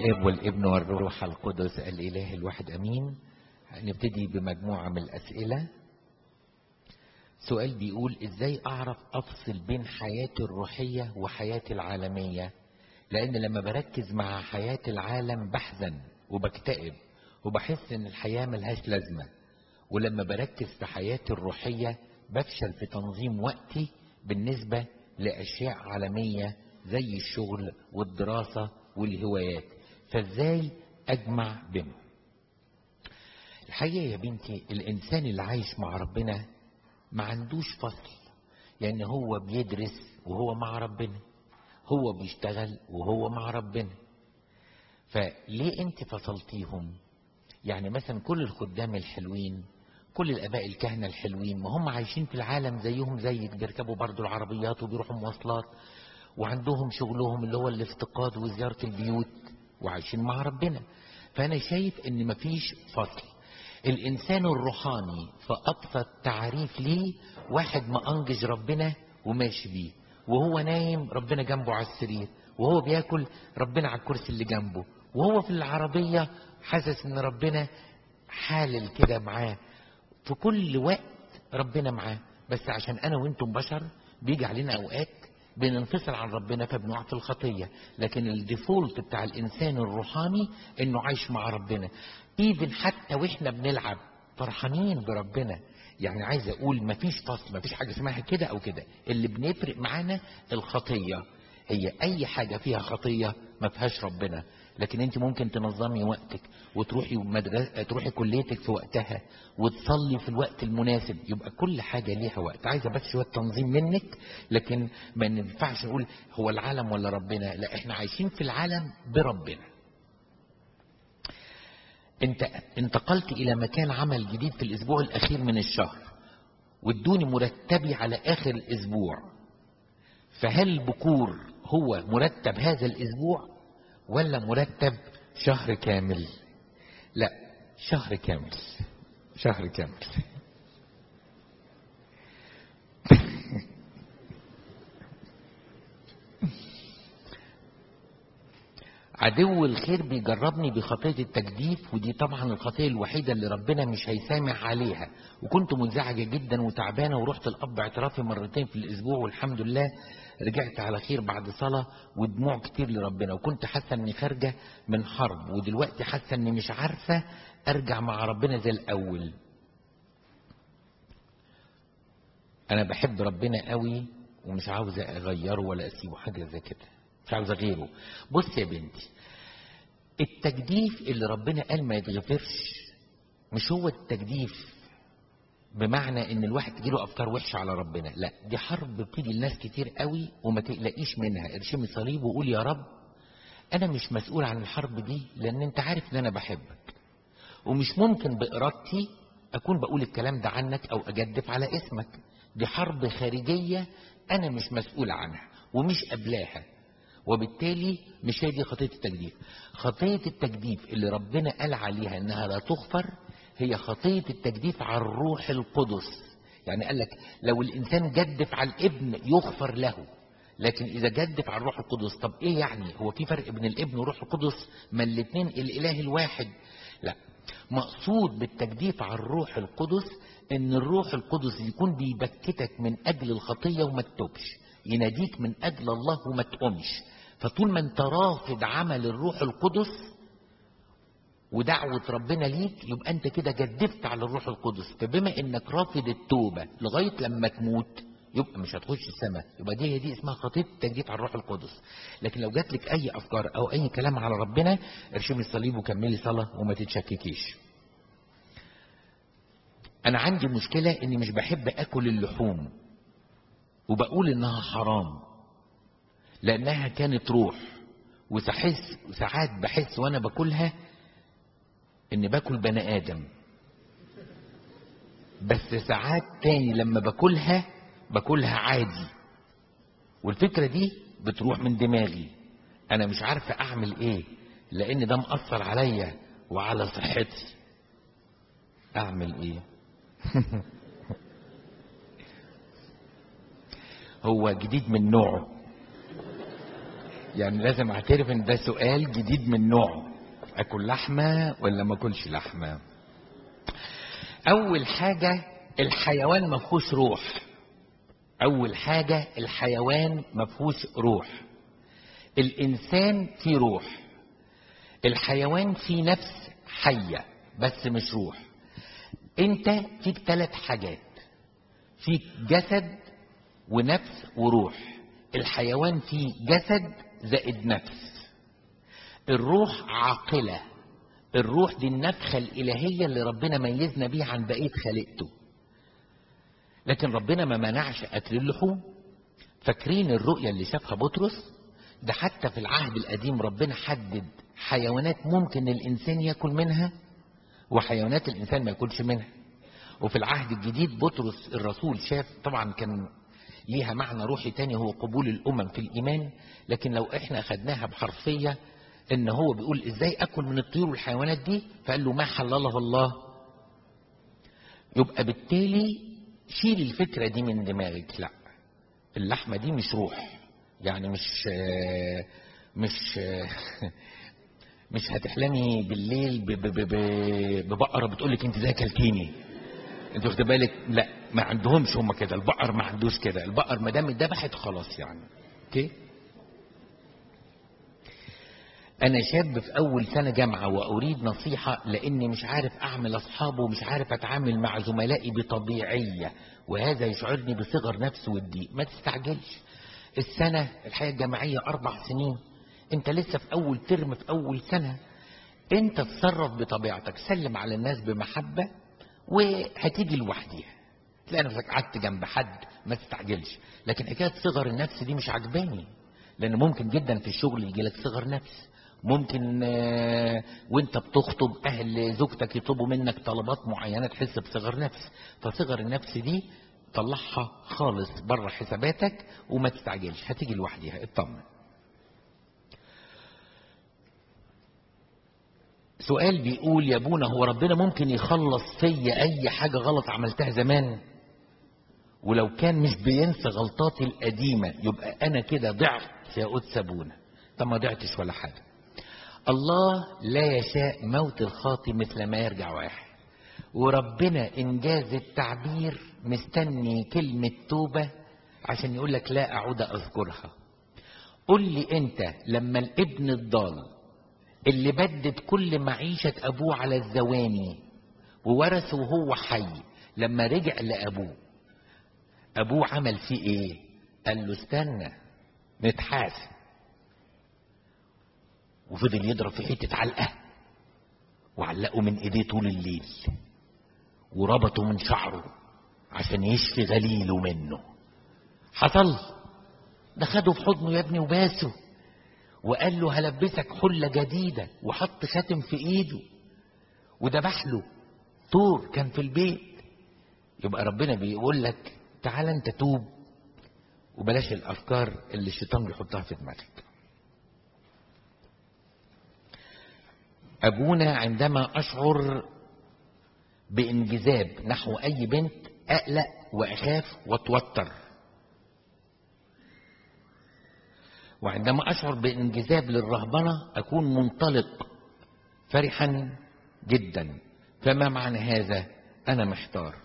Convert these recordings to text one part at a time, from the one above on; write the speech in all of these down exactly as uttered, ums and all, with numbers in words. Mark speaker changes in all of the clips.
Speaker 1: الاب والابن والروح القدس الاله الواحد امين. هنبتدي بمجموعة من الاسئلة. سؤال بيقول: ازاي اعرف افصل بين حياتي الروحية وحياتي العالمية؟ لان لما بركز مع حياة العالم بحزن وبكتئب وبحس ان الحياة ملهاش لازمة، ولما بركز في حياتي الروحية بفشل في تنظيم وقتي بالنسبة لاشياء عالمية زي الشغل والدراسة والهوايات. فازاي اجمع بينهم؟ الحقيقة يا بنتي، الانسان اللي عايش مع ربنا ما عندوش فصل، يعني هو بيدرس وهو مع ربنا، هو بيشتغل وهو مع ربنا. فليه انت فصلتيهم؟ يعني مثلا كل الخدام الحلوين، كل الاباء الكهنة الحلوين، ما هم عايشين في العالم زيهم زيك، بيركبوا برضو العربيات وبيروحوا مواصلات وعندهم شغلهم اللي هو الافتقاد وزيارة البيوت وعايشين مع ربنا. فانا شايف ان مفيش فصل. الانسان الروحاني فابسط تعريف ليه واحد ما انجز ربنا وماشي بيه، وهو نايم ربنا جنبه على السرير، وهو بياكل ربنا على الكرسي اللي جنبه، وهو في العربية حاسس ان ربنا حالل كده معاه في كل وقت، ربنا معاه. بس عشان انا وانتم بشر بيجي علينا اوقات بننفصل عن ربنا فبنقع في الخطية. لكن الديفولت بتاع الانسان الروحاني انه عايش مع ربنا. ايفن حتى واحنا بنلعب فرحانين بربنا. يعني عايز اقول مفيش فصل، مفيش حاجة اسمها كده او كده. اللي بنفرق معانا الخطية، هي اي حاجة فيها خطية ما فيهاش ربنا. لكن انت ممكن تنظمي وقتك وتروحي مدرسة، تروحي كليتك في وقتها وتصلي في الوقت المناسب. يبقى كل حاجة ليها وقت، عايزة بس شوية تنظيم منك. لكن ما ينفعش نقول هو العالم ولا ربنا، لا، احنا عايشين في العالم بربنا. انت انتقلت الى مكان عمل جديد في الاسبوع الاخير من الشهر، وادوني مرتبي على اخر الاسبوع. فهل البكور هو مرتب هذا الاسبوع ولا مرتب شهر كامل؟ لا، شهر كامل، شهر كامل. عدو الخير بيجربني بخطية التجديف، ودي طبعا الخطية الوحيدة اللي ربنا مش هيسامح عليها. وكنت منزعجة جدا وتعبانة، ورحت الأب اعترافي مرتين في الأسبوع، والحمد لله رجعت على خير بعد صلاة ودموع كتير لربنا. وكنت حاسة اني خارجة من حرب، ودلوقتي حاسة اني مش عارفة ارجع مع ربنا زي الأول. انا بحب ربنا قوي ومش عاوزة اغيره ولا اسيبه، حاجة زي كده مش عاوز اغيره. بص يا بنتي، التجديف اللي ربنا قال ما يتغفرش مش هو التجديف بمعنى ان الواحد تجيله افكار وحشة على ربنا، لا، دي حرب بتيجي لناس كتير قوي وما تقلقيش منها. ارشمي صليب وقول يا رب انا مش مسؤول عن الحرب دي، لان انت عارف ان انا بحبك، ومش ممكن بارادتي اكون بقول الكلام ده عنك او اجدف على اسمك. دي حرب خارجية انا مش مسؤول عنها ومش قبلاها، وبالتالي مش هي دي خطية التجديف. خطية التجديف اللي ربنا قال عليها انها لا تغفر هي خطية التجديف على الروح القدس. يعني قال لك لو الانسان جدف على الابن يغفر له، لكن اذا جدف على الروح القدس، طب ايه يعني؟ هو في فرق بين الابن والروح القدس؟ ما الاتنين الاله الواحد. لا، مقصود بالتجديف على الروح القدس ان الروح القدس يكون بيبكتك من اجل الخطية وما تتوبش، يناديك من اجل الله وما تقومش. فطول ما انت رافض عمل الروح القدس ودعوة ربنا ليك، يبقى انت كده جدفت على الروح القدس. فبما انك رافض التوبة لغاية لما تموت، يبقى مش هتخش السماء. يبقى دي هي دي اسمها خطية التجديف على الروح القدس. لكن لو جات لك اي افكار او اي كلام على ربنا، ارشمي الصليب وكملي صلاة وما تتشككيش. انا عندي مشكلة اني مش بحب اكل اللحوم، وبقول انها حرام لانها كانت روح، وسحس ساعات بحس وانا باكلها اني باكل بني ادم، بس ساعات تاني لما باكلها باكلها عادي، والفكرة دي بتروح من دماغي. انا مش عارفة اعمل ايه، لان ده مأثر عليا وعلى صحتي. اعمل ايه؟ هو جديد من نوعه. يعني لازم اعترف ان ده سؤال جديد من نوعه. اكل لحمة ولا ما اكلش لحمة؟ اول حاجة الحيوان ما فيهوش روح. اول حاجة الحيوان ما فيهوش روح. الانسان فيه روح. الحيوان فيه نفس حية بس مش روح. انت فيك ثلاث حاجات، فيك جسد ونفس وروح. الحيوان فيه جسد زائد نفس. الروح عاقلة. الروح دي النفخة الإلهية اللي ربنا ميزنا بيها عن بقية خلقته. لكن ربنا ما منعش أكل اللحوم. فاكرين الرؤية اللي شافها بطرس؟ ده حتى في العهد القديم ربنا حدد حيوانات ممكن الإنسان يأكل منها وحيوانات الإنسان ما يأكلش منها. وفي العهد الجديد بطرس الرسول شاف، طبعا كان ليها معنى روحي تاني هو قبول الأمم في الإيمان، لكن لو احنا أخدناها بحرفية ان هو بيقول ازاي اكل من الطيور والحيوانات دي، فقال له ما حلله الله. يبقى بالتالي شيل الفكرة دي من دماغك. لا، اللحمة دي مش روح، يعني مش مش مش هتحلمي بالليل ببقرة بتقولك انت زي كلتيني، انت واخد بالك؟ لا، ما عندهمش هم كده. البقر ما عندوش كده. البقر ما دام اتذبحت خلاص يعني. اوكي. انا شاب في اول سنة جامعة واريد نصيحة لاني مش عارف اعمل اصحاب ومش عارف اتعامل مع زملائي بطبيعية، وهذا يشعرني بصغر نفس والضيق. ما تستعجلش. السنة الحياة الجامعية اربع سنين، انت لسه في اول ترم في اول سنة. انت تصرف بطبيعتك، سلم على الناس بمحبة وهتيجي لوحديها. تلاقي نفسك قعدت جنب حد، ما تستعجلش. لكن حكاية صغر النفس دي مش عجباني، لان ممكن جدا في الشغل يجي لك صغر نفس. ممكن وانت بتخطب اهل زوجتك يطلبوا منك طلبات معينة تحس بصغر نفس. فصغر النفس دي طلعها خالص بره حساباتك وما تستعجلش، هتيجي لوحديها، اطمن. سؤال بيقول يا ابونا، هو ربنا ممكن يخلص فيا اي حاجة غلط عملتها زمان؟ ولو كان مش بينسى غلطاتي القديمة يبقى انا كده ضعت يا قدس ابونا؟ طب ما ضعتش ولا حاجة. الله لا يشاء موت الخاطي مثل ما يرجع واحد، وربنا انجاز التعبير مستني كلمة توبة عشان يقول لك لا اعود اذكرها. قل لي انت لما الابن الضال اللي بدد كل معيشة ابوه على الزواني وورثه وهو حي، لما رجع لابوه ابوه عمل فيه ايه؟ قال له استنى نتحاسب، وفضل يضرب في حتة علقة وعلقه من ايديه طول الليل وربطه من شعره عشان يشفي غليله منه. حصل ده خده في حضنه يا ابني وباسه وقال له هلبسك حلة جديدة، وحط خاتم في ايده وذبح له طور كان في البيت. يبقى ربنا بيقول لك تعال انت توب وبلاش الافكار اللي الشيطان بيحطها في دماغك. ابونا عندما اشعر بانجذاب نحو اي بنت اقلق واخاف واتوتر، وعندما اشعر بانجذاب للرهبنة اكون منطلق فرحا جدا. فما معنى هذا؟ انا محتار.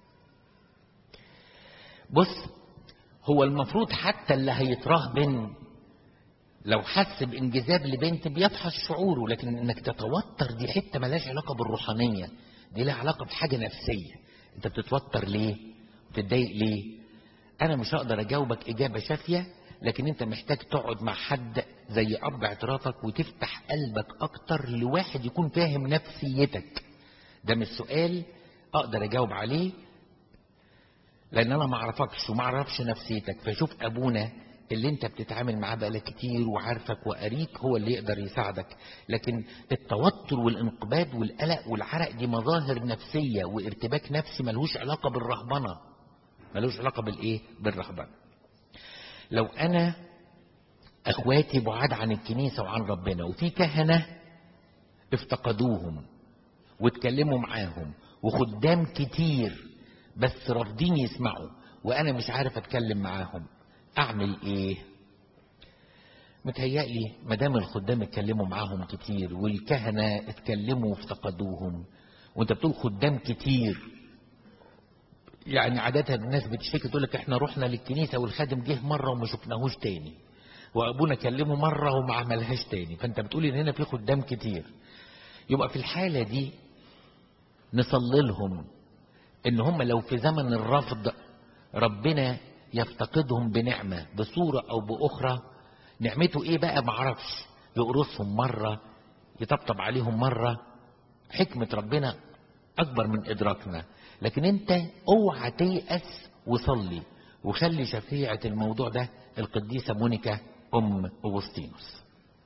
Speaker 1: بص، هو المفروض حتى اللي هيترهبن لو حس بانجذاب لبنت بيفحص شعوره، لكن انك تتوتر دي حته ملهاش علاقه بالروحانيه، دي لها علاقه بحاجه نفسيه. انت بتتوتر ليه؟ بتتضايق ليه؟ انا مش هقدر اجاوبك اجابه شافيه، لكن انت محتاج تقعد مع حد زي اب اعترافك وتفتح قلبك اكتر لواحد يكون فاهم نفسيتك. ده مش سؤال اقدر اجاوب عليه لان انا ما اعرفكش وما اعرفش نفسيتك. فشوف ابونا اللي انت بتتعامل معاه بقالك كتير وعارفك وقريك هو اللي يقدر يساعدك. لكن التوتر والانقباض والقلق والعرق دي مظاهر نفسية وارتباك نفسي، ملوش علاقة بالرهبنة، ملوش علاقة بالايه؟ بالرهبنة. لو انا اخواتي بعاد عن الكنيسة وعن ربنا وفي كهنة افتقدوهم واتكلموا معاهم وخدام كتير بس رافضين يسمعوا وانا مش عارف اتكلم معاهم، اعمل ايه؟ متهيألي مدام الخدام اتكلموا معاهم كتير والكهنة اتكلموا وافتقدوهم، وانت بتقول خدام كتير، يعني عادة الناس بتشتكي تقول لك احنا رحنا للكنيسة والخادم جه مرة وما شفناهوش تاني، وابونا كلمه مرة وما عملهاش تاني، فانت بتقول ان هنا في خدام كتير. يبقى في الحالة دي نصلي لهم ان هم لو في زمن الرفض ربنا يفتقدهم بنعمة بصورة او باخرى. نعمته ايه بقى معرفش، يقرصهم مرة، يطبطب عليهم مرة، حكمة ربنا اكبر من ادراكنا. لكن انت اوعى تيأس وصلي، وخلي شفيعة الموضوع ده القديسة مونيكا ام أغسطينوس.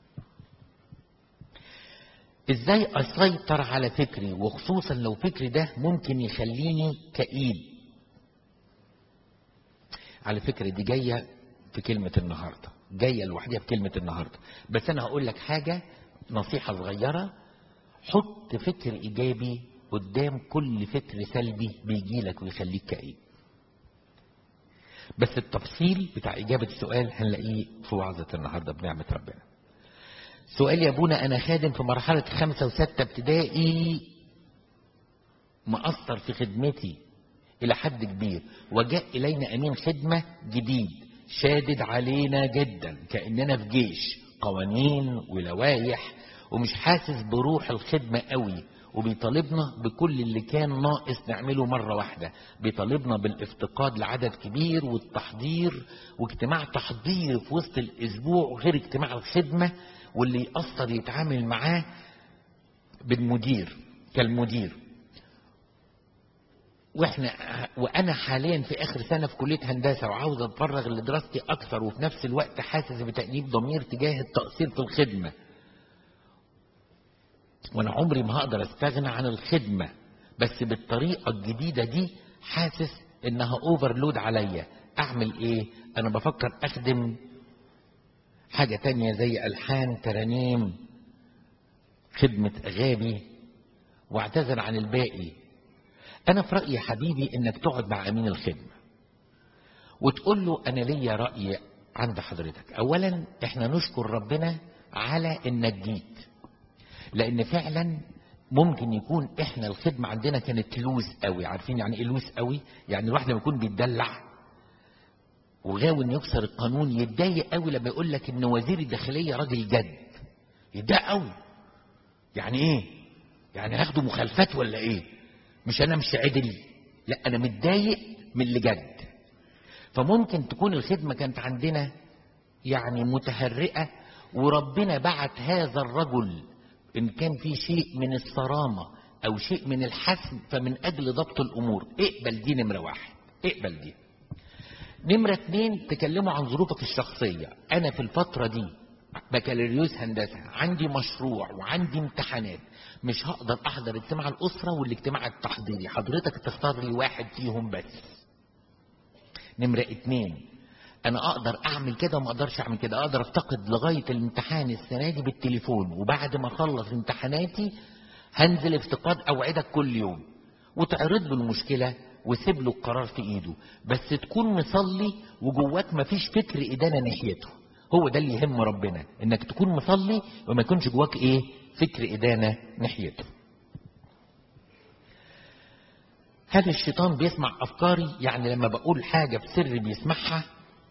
Speaker 1: ازاي اسيطر على فكري، وخصوصا لو فكري ده ممكن يخليني كئيب؟ على فكرة دي جاية في كلمة النهاردة، جاية لوحدها في كلمة النهاردة، بس انا هقول لك حاجة نصيحة صغيرة. حط فكر ايجابي قدام كل فكر سلبي بيجيلك ويخليك كئيب. بس التفصيل بتاع اجابة السؤال هنلاقيه في وعظة النهاردة بنعمة ربنا. سؤال يا ابونا، انا خادم في مرحلة خمسة وستة ابتدائي، مقصر في خدمتي الى حد كبير، وجاء الينا امين خدمة جديد شادد علينا جدا كأننا في جيش، قوانين ولوايح، ومش حاسس بروح الخدمة قوي، وبيطالبنا بكل اللي كان ناقص نعمله مرة واحدة. بيطالبنا بالافتقاد لعدد كبير والتحضير، واجتماع تحضير في وسط الاسبوع غير اجتماع الخدمة، واللي يقصر يتعامل معاه بالمدير كالمدير. واحنا وانا حاليا في اخر سنة في كلية هندسة، وعاوز اتفرغ لدراستي اكثر، وفي نفس الوقت حاسس بتأنيب ضمير تجاه التقصير في الخدمة، وانا عمري ما هقدر استغنى عن الخدمة، بس بالطريقة الجديدة دي حاسس انها اوفرلود عليا. اعمل ايه؟ انا بفكر اخدم حاجة تانية زي الحان، ترانيم، خدمة اغاني، واعتذر عن الباقي. انا في رأيي حبيبي انك تقعد مع امين الخدمة وتقول له انا ليا رأي عند حضرتك. اولا احنا نشكر ربنا على انك جيت، لان فعلا ممكن يكون احنا الخدمة عندنا كانت لوز قوي. عارفين يعني ايه لوز قوي؟ يعني الواحد لما يكون بيتدلع وغاوي انه يكسر القانون يتضايق قوي لما يقول لك ان وزير الداخلية راجل جد، يتضايق قوي. يعني ايه؟ يعني هاخده مخالفات ولا ايه؟ مش انا مش عدل، لا انا متضايق من اللي جد. فممكن تكون الخدمة كانت عندنا يعني متهرئة، وربنا بعت هذا الرجل إن كان في شيء من الصرامة أو شيء من الحسم، فمن أجل ضبط الأمور. اقبل دي نمرة واحد، اقبل دي. نمرة اتنين، تكلموا عن ظروفك الشخصية. أنا في الفترة دي بكالوريوس هندسة، عندي مشروع وعندي امتحانات، مش هقدر أحضر اجتماع الأسرة والاجتماع التحضيري، حضرتك تختار لي واحد فيهم بس. نمرة اتنين، انا اقدر اعمل كده وما اقدرش اعمل كده. اقدر افتقد لغاية الامتحان السنة دي بالتليفون، وبعد ما اخلص امتحاناتي هنزل افتقاد اوعدك كل يوم، وتعرض له المشكلة وسيب له القرار في ايده، بس تكون مصلي وجواك مفيش فكر ادانة ناحيته. هو ده اللي يهم ربنا، انك تكون مصلي وما يكونش جواك ايه؟ فكر ادانة ناحيته. هل الشيطان بيسمع افكاري؟ يعني لما بقول حاجة بسر بيسمعها؟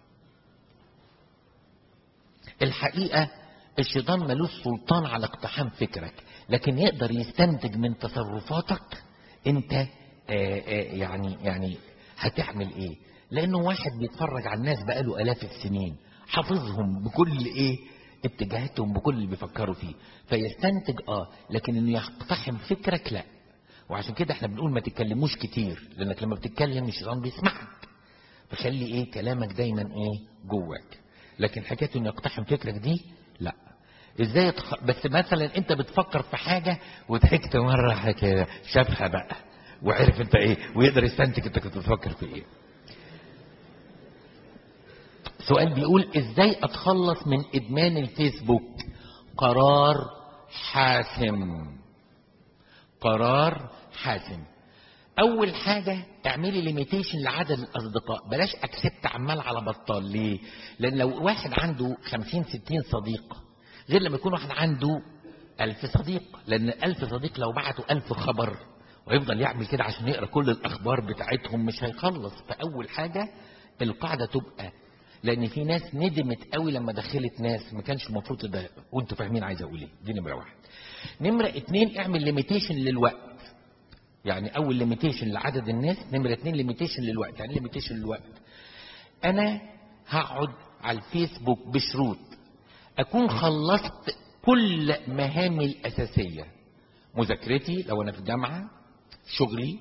Speaker 1: الحقيقة الشيطان ملوش سلطان على اقتحام فكرك، لكن يقدر يستنتج من تصرفاتك انت آآ آآ يعني يعني هتعمل ايه. لانه واحد بيتفرج على الناس بقاله الاف السنين، حافظهم بكل ايه اتجاهاتهم، بكل اللي بيفكروا فيه، فيستنتج اه لكن انه يقتحم فكرك لا. وعشان كده احنا بنقول ما تتكلموش كتير، لانك لما بتتكلم الشيطان بيسمعك، فخلي ايه كلامك دايما ايه جواك. لكن حكايه انه يقتحم فكرك دي لا. ازاي يتخ... بس مثلا انت بتفكر في حاجه وضحكت مره كده، شافها بقى وعرف انت ايه، ويقدر يستنتج انت كنت بتفكر في ايه. سؤال بيقول ازاي اتخلص من ادمان الفيسبوك؟ قرار حاسم، قرار حاسم. اول حاجه اعملي ليميتيشن لعدد الاصدقاء، بلاش اكسبت عمال على بطال. ليه؟ لان لو واحد عنده خمسين ستين صديق غير لما يكون واحد عنده ألف صديق، لان ألف صديق لو بعتوا ألف خبر ويفضل يعمل كده عشان يقرا كل الاخبار بتاعتهم مش هيخلص. فاول حاجه القاعده تبقى، لان في ناس ندمت قوي لما دخلت ناس ما كانش المفروض تدخل، وانتوا فاهمين عايز اقول ايه. دي نمره واحد. نمره اتنين اعمل ليميتيشن للوقت. يعني اول ليميتيشن لعدد الناس، نمره اتنين ليميتيشن للوقت. يعني ليميتيشن للوقت، انا هقعد على الفيسبوك بشروط اكون خلصت كل مهامي الاساسيه، مذاكرتي لو انا في الجامعه، شغلي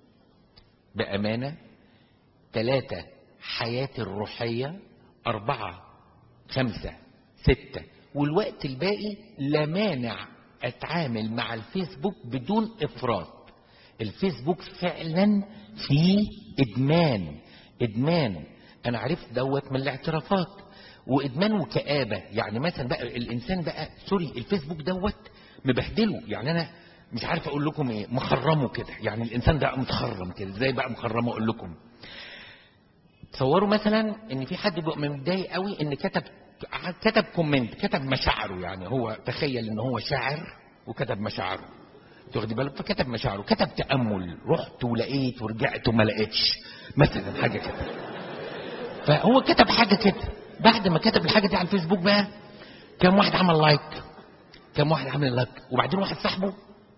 Speaker 1: بامانه، ثلاثه حياتي الروحيه، اربعه خمسه سته، والوقت الباقي لا مانع اتعامل مع الفيسبوك بدون افراط. الفيسبوك فعلا فيه ادمان، ادمان انا عرفت دوت من الاعترافات، وادمان وكآبة. يعني مثلا بقى الانسان بقى سوري الفيسبوك دوت مبهدله، يعني انا مش عارف اقول لكم ايه، مخرمه كده. يعني الانسان ده متخرم كده، ازاي بقى مخرمه اقول لكم؟ تصوروا مثلا ان في حد بيبقى متضايق قوي ان كتب كتب كومنت، كتب مشاعره، يعني هو تخيل ان هو شاعر وكتب مشاعره، تاخدي بالك؟ فكتب مشاعره، كتب تأمل، رحت ولقيت ورجعت وما لقيتش مثلا، حاجه كده. فهو كتب حاجه كده، بعد ما كتب الحاجه دي على الفيسبوك بقى كم واحد عمل لايك، كم واحد عمل لايك، وبعدين واحد صاحبه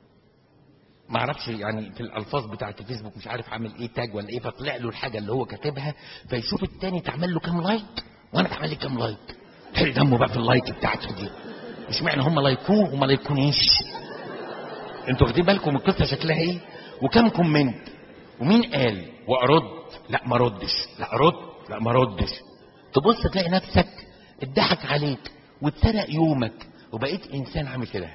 Speaker 1: ما اعرفش يعني في الالفاظ بتاعه الفيسبوك مش عارف عامل ايه تاج ولا ايه، فطلع له الحاجه اللي هو كاتبها، فيشوف التاني اتعمل له كام لايك وانا اتعمل لي كام لايك، حرق دمه بقى في اللايك بتاعته دي. مش معنى هم لايكوه وما لايكونيش. انتوا واخدين بالكم القصه شكلها ايه؟ وكم كومنت، ومين قال وارد، لا ما ردش، لا ارد، لا ما ردش. تبص تلاقي نفسك اتضحك عليك واتسرق يومك وبقيت انسان عامل كده،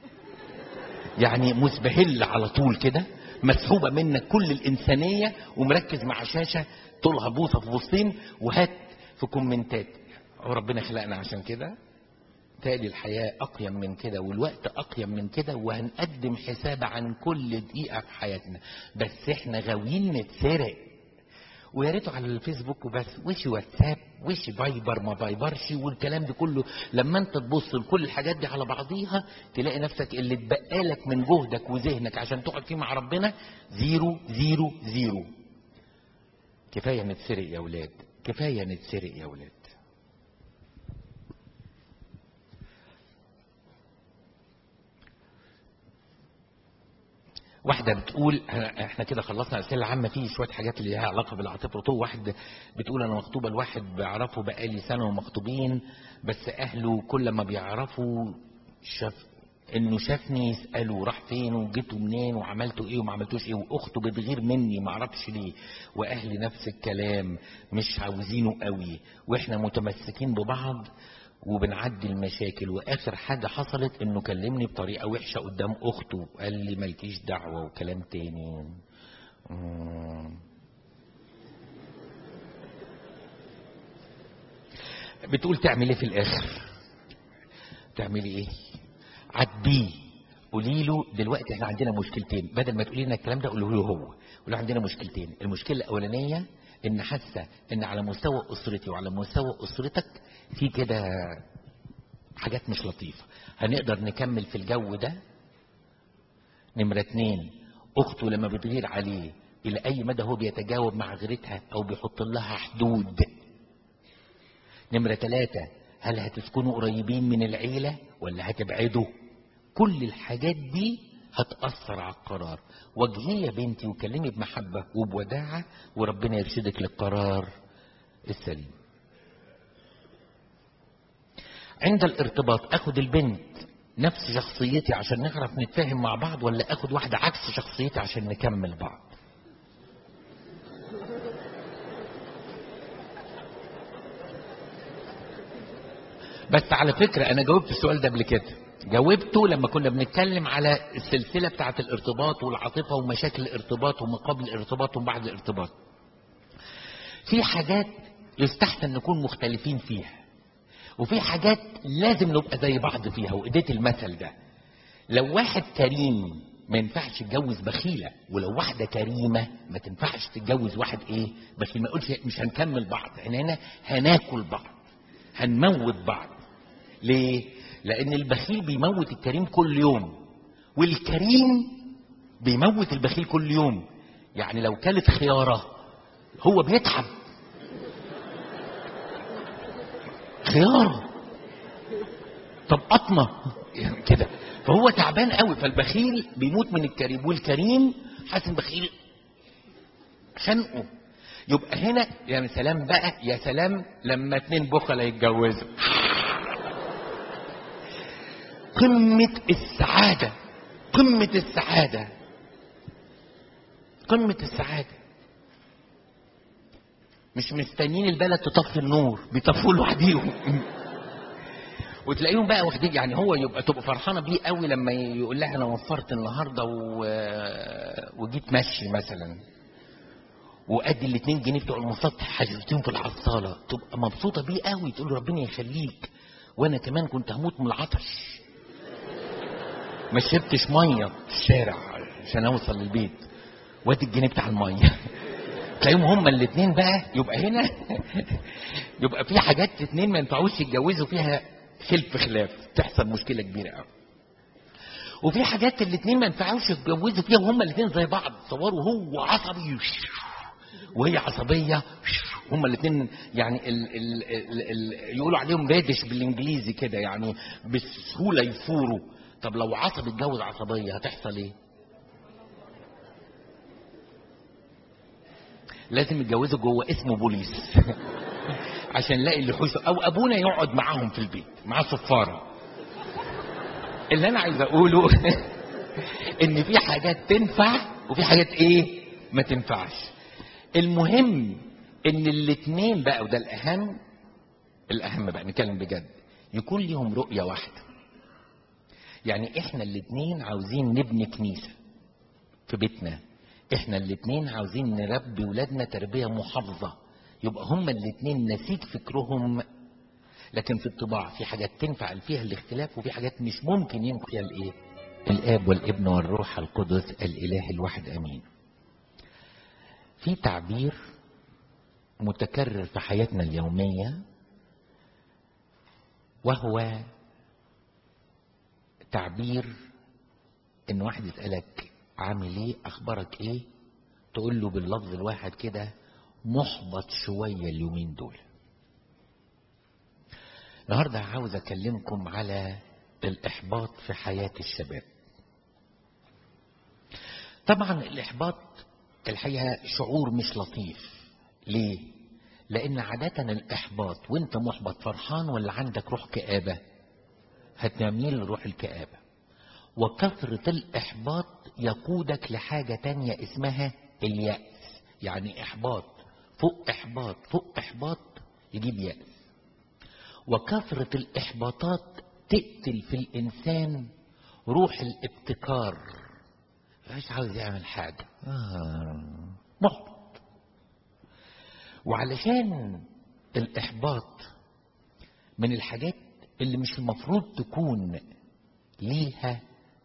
Speaker 1: يعني مسبهل على طول كده، مسحوبه منك كل الانسانيه، ومركز مع شاشه طولها بوصه في بوصتين وهات في كومنتات. وربنا خلقنا عشان كده. تالي الحياه اقيم من كده، والوقت اقيم من كده، وهنقدم حساب عن كل دقيقه في حياتنا، بس احنا غاويين نتسرق. ويا ريته على الفيسبوك وبس، وش واتساب، وش بايبر ما بايبرش، والكلام ده كله. لما انت تبص لكل الحاجات دي على بعضيها تلاقي نفسك اللي اتبقى لك من جهدك وذهنك عشان تقعد فيه مع ربنا زيرو زيرو زيرو. كفايه نتسرق يا ولاد، كفايه نتسرق يا ولاد. واحدة بتقول، احنا كده خلصنا الأسئلة العامة، فيه شوية حاجات اللي لها علاقة بالعاطفة والرطوبة. واحد بتقول أنا مخطوبة لواحد بعرفه بقالي سنة ومخطوبين، بس أهله كل ما بيعرفوا شاف إنه شافني يسألوا راح فين وجيتوا منين وعملتوا إيه وما عملتوش إيه، وأخته بتغير مني ما أعرفش ليه، وأهلي نفس الكلام مش عاوزينه قوي، وإحنا متمسكين ببعض وبنعدي المشاكل. واخر حاجه حصلت انه كلمني بطريقه وحشه قدام اخته، قال لي مالكيش دعوه وكلام تاني. مم. بتقول تعمل ايه في الاخر؟ تعملي ايه؟ عديه، قولي له دلوقتي احنا عندنا مشكلتين، بدل ما تقولي لنا الكلام ده قوله له هو. قولي عندنا مشكلتين، المشكله الاولانيه ان حاسه ان على مستوى اسرتي وعلى مستوى اسرتك في كده حاجات مش لطيفة، هنقدر نكمل في الجو ده؟ نمرة اتنين، اخته لما بتغير عليه الى اي مدى هو بيتجاوب مع غيرتها او بيحط لها حدود؟ نمرة تلاتة، هل هتسكنوا قريبين من العيلة ولا هتبعدوا؟ كل الحاجات دي هتأثر على القرار. واجهيه يا بنتي وكلمي بمحبة وبوداعة، وربنا يرشدك للقرار السليم. عند الارتباط اخد البنت نفس شخصيتي عشان نعرف نتفاهم مع بعض، ولا اخد واحدة عكس شخصيتي عشان نكمل بعض؟ بس على فكرة انا جاوبت السؤال ده قبل كده، جاوبته لما كنا بنتكلم على السلسلة بتاعة الارتباط والعاطفة ومشاكل الارتباط وما قبل الارتباط وما بعد الارتباط. في حاجات يستحسن نكون مختلفين فيها، وفي حاجات لازم نبقى زي بعض فيها. واديت المثل ده، لو واحد كريم ما ينفعش تتجوز بخيله، ولو واحده كريمه ما تنفعش تتجوز واحد ايه بخيل. ما يقولش مش هنكمل بعض، احنا هنا هناكل بعض، هنموت بعض. ليه؟ لان البخيل بيموت الكريم كل يوم، والكريم بيموت البخيل كل يوم. يعني لو كلت خياره هو بيتعب، خياره طب قطمه كده، فهو تعبان قوي. فالبخيل بيموت من الكريم، والكريم حاسس بخيل خنقه. يبقى هنا يا سلام بقى، يا سلام لما اتنين بخلة يتجوزوا، قمة السعادة، قمة السعادة، قمة السعادة. مش مستنيين البلد تطفي النور، بيطفوا لوحديهم. وتلاقيهم بقى واخدين، يعني هو يبقى تبقى فرحانه بيه قوي لما يقول لها انا وفرت النهارده و... وجيت مشي مثلا، وادي الاتنين جنيه بتوع المواصلات حجزتهم في الحصاله، تبقى مبسوطه بيه قوي، تقول له ربنا يخليك، وانا كمان كنت هموت من العطش، ما شربتش ميه في الشارع عشان اوصل للبيت، وادي الجنيه بتاع الميه. تلاقيهم هما الاثنين بقى. يبقى هنا يبقى في حاجات اتنين ما ينفعوش يتجوزوا فيها خلف خلاف، تحصل مشكله كبيره قوي. وفي حاجات الاثنين ما ينفعوش يتجوزوا فيها وهما الاثنين زي بعض. تصوروا هو عصبي وهي عصبيه، هما الاثنين يعني ال ال ال ال يقولوا عليهم رادش بالانجليزي كده، يعني بسهوله يفوروا. طب لو عصبي اتجوز عصبيه هتحصل ايه؟ لازم يتجوزوا جوه اسمه بوليس عشان نلاقي اللي حوشه، او ابونا يقعد معاهم في البيت مع صفاره. اللي انا عايز اقوله ان في حاجات تنفع وفي حاجات ايه ما تنفعش. المهم ان الاتنين بقى، وده الاهم، الاهم بقى نتكلم بجد، يكون ليهم رؤيه واحده. يعني احنا الاتنين عاوزين نبني كنيسه في بيتنا، احنا الاتنين عاوزين نربي ولادنا تربيه محافظه، يبقى هما الاتنين نسيج فكرهم. لكن في الطباع في حاجات تنفع فيها الاختلاف، وفي حاجات مش ممكن ينفع فيها الايه؟ الاب والابن والروح القدس الاله الواحد امين. في تعبير متكرر في حياتنا اليوميه، وهو تعبير ان واحد يسالك عامل ايه، اخبارك ايه، تقول له باللفظ الواحد كده محبط شويه اليومين دول. النهارده عاوز اكلمكم على الاحباط في حياه الشباب. طبعا الاحباط الحقيقه شعور مش لطيف. ليه؟ لان عاده الاحباط وانت محبط فرحان ولا عندك روح كآبه؟ هتميل لروح الكآبه. وكثره الاحباط يقودك لحاجه تانية اسمها اليأس. يعني احباط فوق احباط فوق احباط يجيب يأس. وكثرة الإحباطات تقتل في الإنسان روح الابتكار، مش عاوز يعمل حاجة، آه محبط. وعلشان الإحباط من الحاجات اللي مش المفروض تكون ليها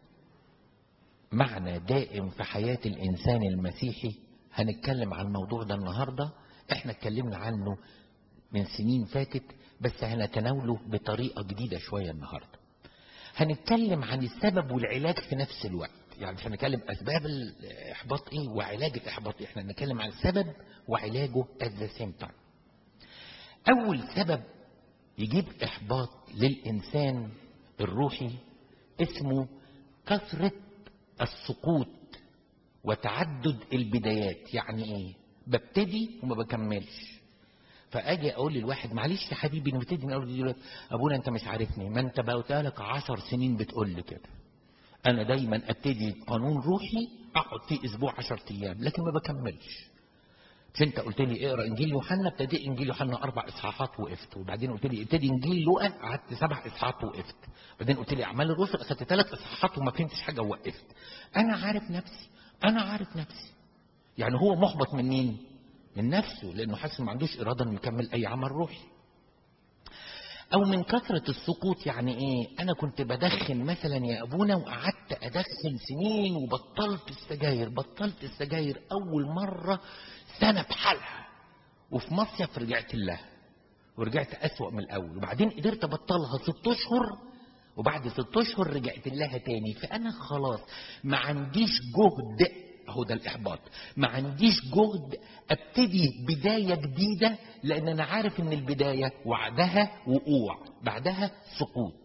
Speaker 1: معنى دائم في حياة الإنسان المسيحي، هنتكلم عن الموضوع ده النهاردة. احنا اتكلمنا عنه من سنين فاتت، بس هنتناوله بطريقة جديدة شوية النهاردة. هنتكلم عن السبب والعلاج في نفس الوقت. يعني مش هنتكلم أسباب الإحباط إيه وعلاج الإحباط إيه، احنا هنتكلم عن السبب وعلاجه at the same time. أول سبب يجيب إحباط للإنسان الروحي اسمه كثرة السقوط وتعدد البدايات. يعني إيه؟ ببتدي وما بكملش. فاجي اقول للواحد معلش يا حبيبي نبتدي من اول دلوقتي، ابونا انت مش عارفني، ما انت بقولك عشر سنين بتقول لي كده. انا دايما ابتدي قانون روحي اقعد فيه اسبوع عشر ايام لكن ما بكملش. مش انت قلت لي اقرا انجيل يوحنا، ابتدي انجيل يوحنا اربع اصحاحات وقفت، وبعدين قلت لي ابتدي انجيل لوقا قعدت سبع اصحاحات وقفت، بعدين قلت لي اعمال الرسل اخدت ثلاث اصحاحات وما فهمتش حاجه ووقفت. انا عارف نفسي، انا عارف نفسي. يعني هو محبط من مين؟ من نفسه، لانه حاسس ما عندوش اراده انه يكمل اي عمل روحي. او من كثرة السقوط. يعني ايه؟ انا كنت بدخن مثلا يا ابونا وقعدت ادخن سنين وبطلت السجاير. بطلت السجاير اول مرة سنة بحالها، وفي مصيف رجعت لها ورجعت اسوأ من الاول، وبعدين قدرت ابطلها ست اشهر، وبعد ست اشهر رجعت لها تاني. فانا خلاص ما عنديش جهد، اهو ده الاحباط، ما عنديش جهد ابتدي بداية جديدة، لان انا عارف ان البداية وعدها وقوع بعدها سقوط.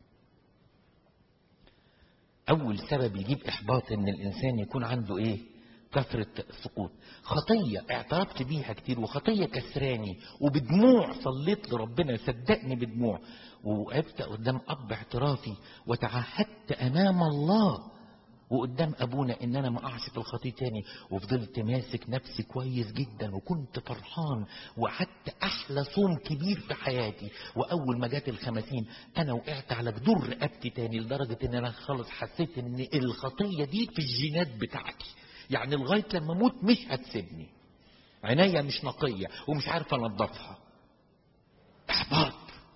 Speaker 1: اول سبب يجيب احباط ان الانسان يكون عنده ايه؟ كثرة سقوط. خطية اعترفت بيها كتير، وخطية كسراني، وبدموع صليت لربنا، صدقني بدموع، ووقفت قدام اب اعترافي وتعهدت امام الله وقدام ابونا ان انا ما اقعش في الخطيه تاني، وفضلت ماسك نفسي كويس جدا، وكنت فرحان، وقعدت احلى صوم كبير في حياتي. واول ما جت الخمسين انا وقعت على جدور رقبتي تاني، لدرجه ان انا خلاص حسيت ان الخطيه دي في الجينات بتاعتي، يعني لغايه لما اموت مش هتسيبني، عينيا مش نقيه ومش عارفه انضفها. احباط.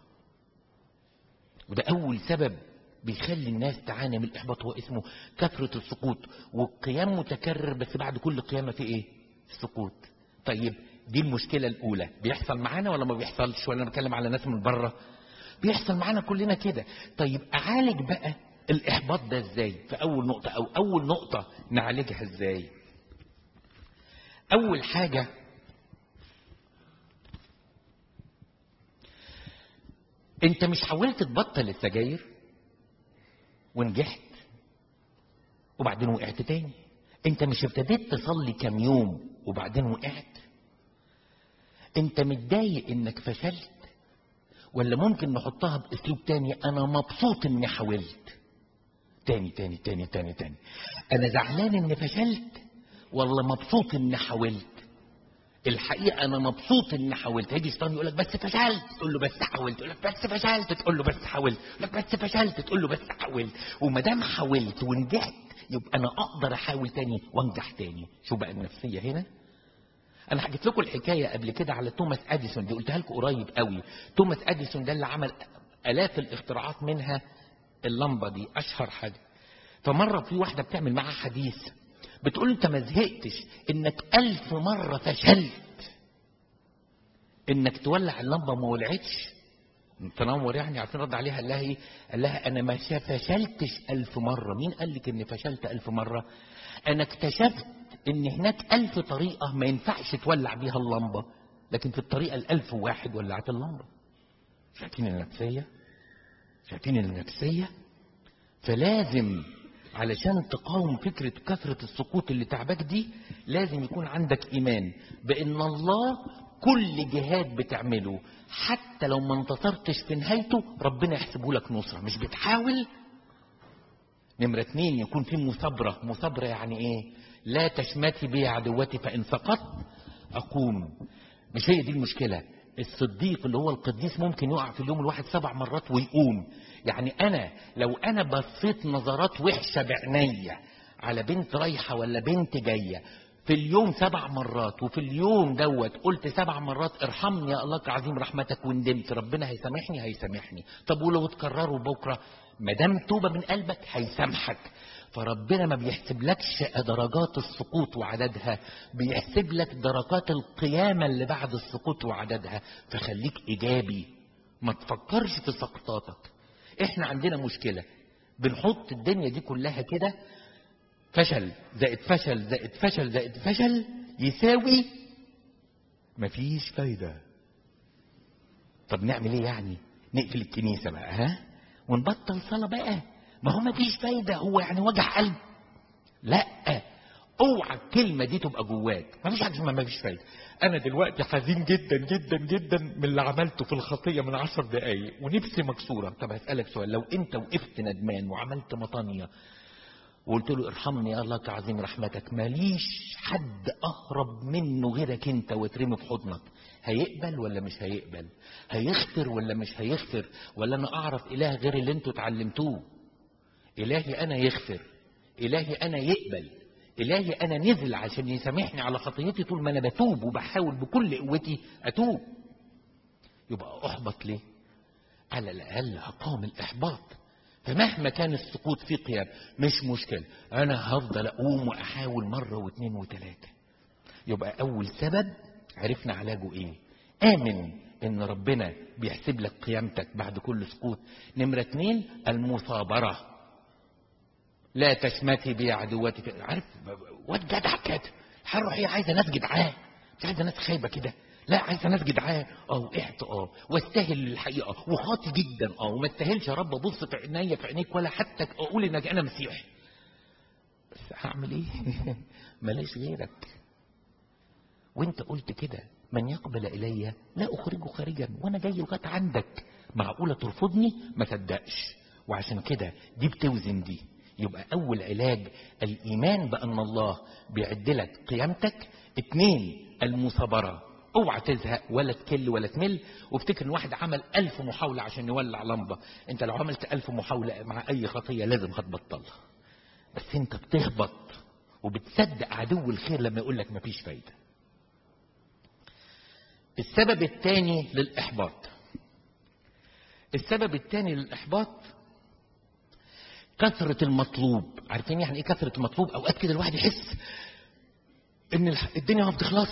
Speaker 1: وده اول سبب بيخلي الناس تعاني من الاحباط، هو اسمه كثرة السقوط. والقيام متكرر، بس بعد كل قيامة في ايه؟ سقوط. طيب دي المشكلة الاولى. بيحصل معانا ولا ما بيحصلش؟ ولا انا بتكلم على ناس من بره؟ بيحصل معانا كلنا كده. طيب اعالج بقى الاحباط ده ازاي؟ في اول نقطة، او اول نقطة نعالجها ازاي؟ اول حاجة انت مش حاولت تبطل السجاير ونجحت وبعدين وقعت تاني؟ انت مش ابتديت تصلي كام يوم وبعدين وقعت؟ انت متضايق انك فشلت؟ ولا ممكن نحطها باسلوب تاني، انا مبسوط اني حاولت؟ تاني تاني تاني تاني تاني انا زعلان اني فشلت ولا مبسوط اني حاولت؟ الحقيقه انا مبسوط اني حاولت. هيجي شيطان يقول لك بس فشلت، تقول له بس حاولت، يقول لك بس فشلت، تقول له بس حاولت، يقول لك بس فشلت، تقول له بس حاولت. وما دام حاولت ونجحت يبقى انا اقدر احاول تاني وانجح تاني. شو بقى النفسيه هنا؟ انا حكيت لكم الحكايه قبل كده على توماس اديسون، دي قلتها لكم قريب قوي. توماس اديسون ده اللي عمل الاف الاختراعات، منها اللمبه دي اشهر حاجه. فمره في واحده بتعمل معاها حديث، بتقول انت ما زهقتش انك الف مرة فشلت انك تولع اللمبة ما ولعتش؟ تنور يعني. عارفين رد عليها؟ قال لها ايه؟ قال لها انا ما فشلتش الف مرة. مين قال لك اني فشلت الف مرة؟ انا اكتشفت ان هناك الف طريقة ما ينفعش تولع بيها اللمبة، لكن في الطريقة الالف واحد ولعت اللمبة. شايفين النفسية؟ شايفين النفسية؟ فلازم علشان تقاوم فكرة كثرة السقوط اللي تعبك دي، لازم يكون عندك إيمان بأن الله كل جهاد بتعمله حتى لو ما انتصرتش في نهايته ربنا يحسبه لك نصرة. مش بتحاول. نمرة اتنين، يكون في مثابرة. مثابرة يعني ايه؟ لا تشمتي بي عدوتي فإن سقطت أقوم. مش هي دي المشكلة. الصديق اللي هو القديس ممكن يقع في اليوم الواحد سبع مرات ويقوم. يعني انا لو انا بصيت نظرات وحشة بعينيا على بنت رايحة ولا بنت جاية في اليوم سبع مرات، وفي اليوم دوت قلت سبع مرات ارحمني يا الله كعظيم رحمتك وندمت، ربنا هيسامحني؟ هيسامحني. طب ولو اتكرروا بكرة، ما دام توبة من قلبك هيسامحك. فربنا ما بيحسب لكش درجات السقوط وعددها، بيحسب لك درجات القيامة اللي بعد السقوط وعددها. فخليك إيجابي، ما تفكرش في سقطاتك. احنا عندنا مشكلة، بنحط الدنيا دي كلها كده فشل زائد فشل زائد فشل زائد فشل يساوي مفيش فايدة. طب نعمل ايه يعني؟ نقفل الكنيسة بقى ها ونبطل صلاة بقى؟ ما هو مفيش فايدة، هو يعني وجع قلب؟ لا، اوعى الكلمة دي تبقى جواك. مفيش حاجة اسمها مفيش فايدة. انا دلوقتي حزين جدا جدا جدا من اللي عملته في الخطية من عشر دقايق ونفسي مكسورة. طب هسألك سؤال، لو انت وقفت ندمان وعملت مطانية وقلت له ارحمني يا الله كعظيم رحمتك، ماليش حد اهرب منه غيرك انت واترمي في حضنك، هيقبل ولا مش هيقبل؟ هيغفر ولا مش هيغفر؟ ولا انا اعرف اله غير اللي انتوا اتعلمتوه؟ الهي انا يغفر، الهي انا يقبل، الهي انا نزل عشان يسامحني على خطيتي طول ما انا بتوب وبحاول بكل قوتي اتوب. يبقى احبط ليه؟ على الاقل هقاوم الاحباط. فمهما كان السقوط في قيام مش مشكله، انا هفضل اقوم واحاول مره واثنين وثلاثه. يبقى اول سبب عرفنا علاجه ايه؟ امن ان ربنا بيحسب لك قيامتك بعد كل سقوط. نمره اتنين المثابره. لا تشمتي بعدوتك. عارف واد جدع كده، الحياه الروحيه عايزه ناس جدعان، مش عايزه ناس خايبه كده، لا عايزه ناس جدعان. اه وقعت اه واستاهل الحقيقه وخاطي جدا اه وما استاهلش يا رب ابص في عينيا في عينيك ولا حتى اقول انك انا مسيحي، بس هعمل ايه؟ ماليش غيرك. وانت قلت كده من يقبل الي لا اخرجه خارجا، وانا جاي لغايه عندك، معقوله ترفضني؟ ما صدقش. وعشان كده دي بتوزن دي. يبقى اول علاج الايمان بان الله بيعد لك قيامتك. اتنين المثابره، اوعى تزهق ولا تكل ولا تمل. وافتكر ان واحد عمل الف محاوله عشان يولع لمبه، انت لو عملت الف محاوله مع اي خطيه لازم هتبطلها، بس انت بتهبط وبتصدق عدو الخير لما يقول لك مفيش فايده. السبب الثاني للاحباط، السبب الثاني للاحباط كثرة المطلوب. عارفين يعني ايه كثرة المطلوب؟ اوقات كده الواحد يحس ان الدنيا ما بتخلص،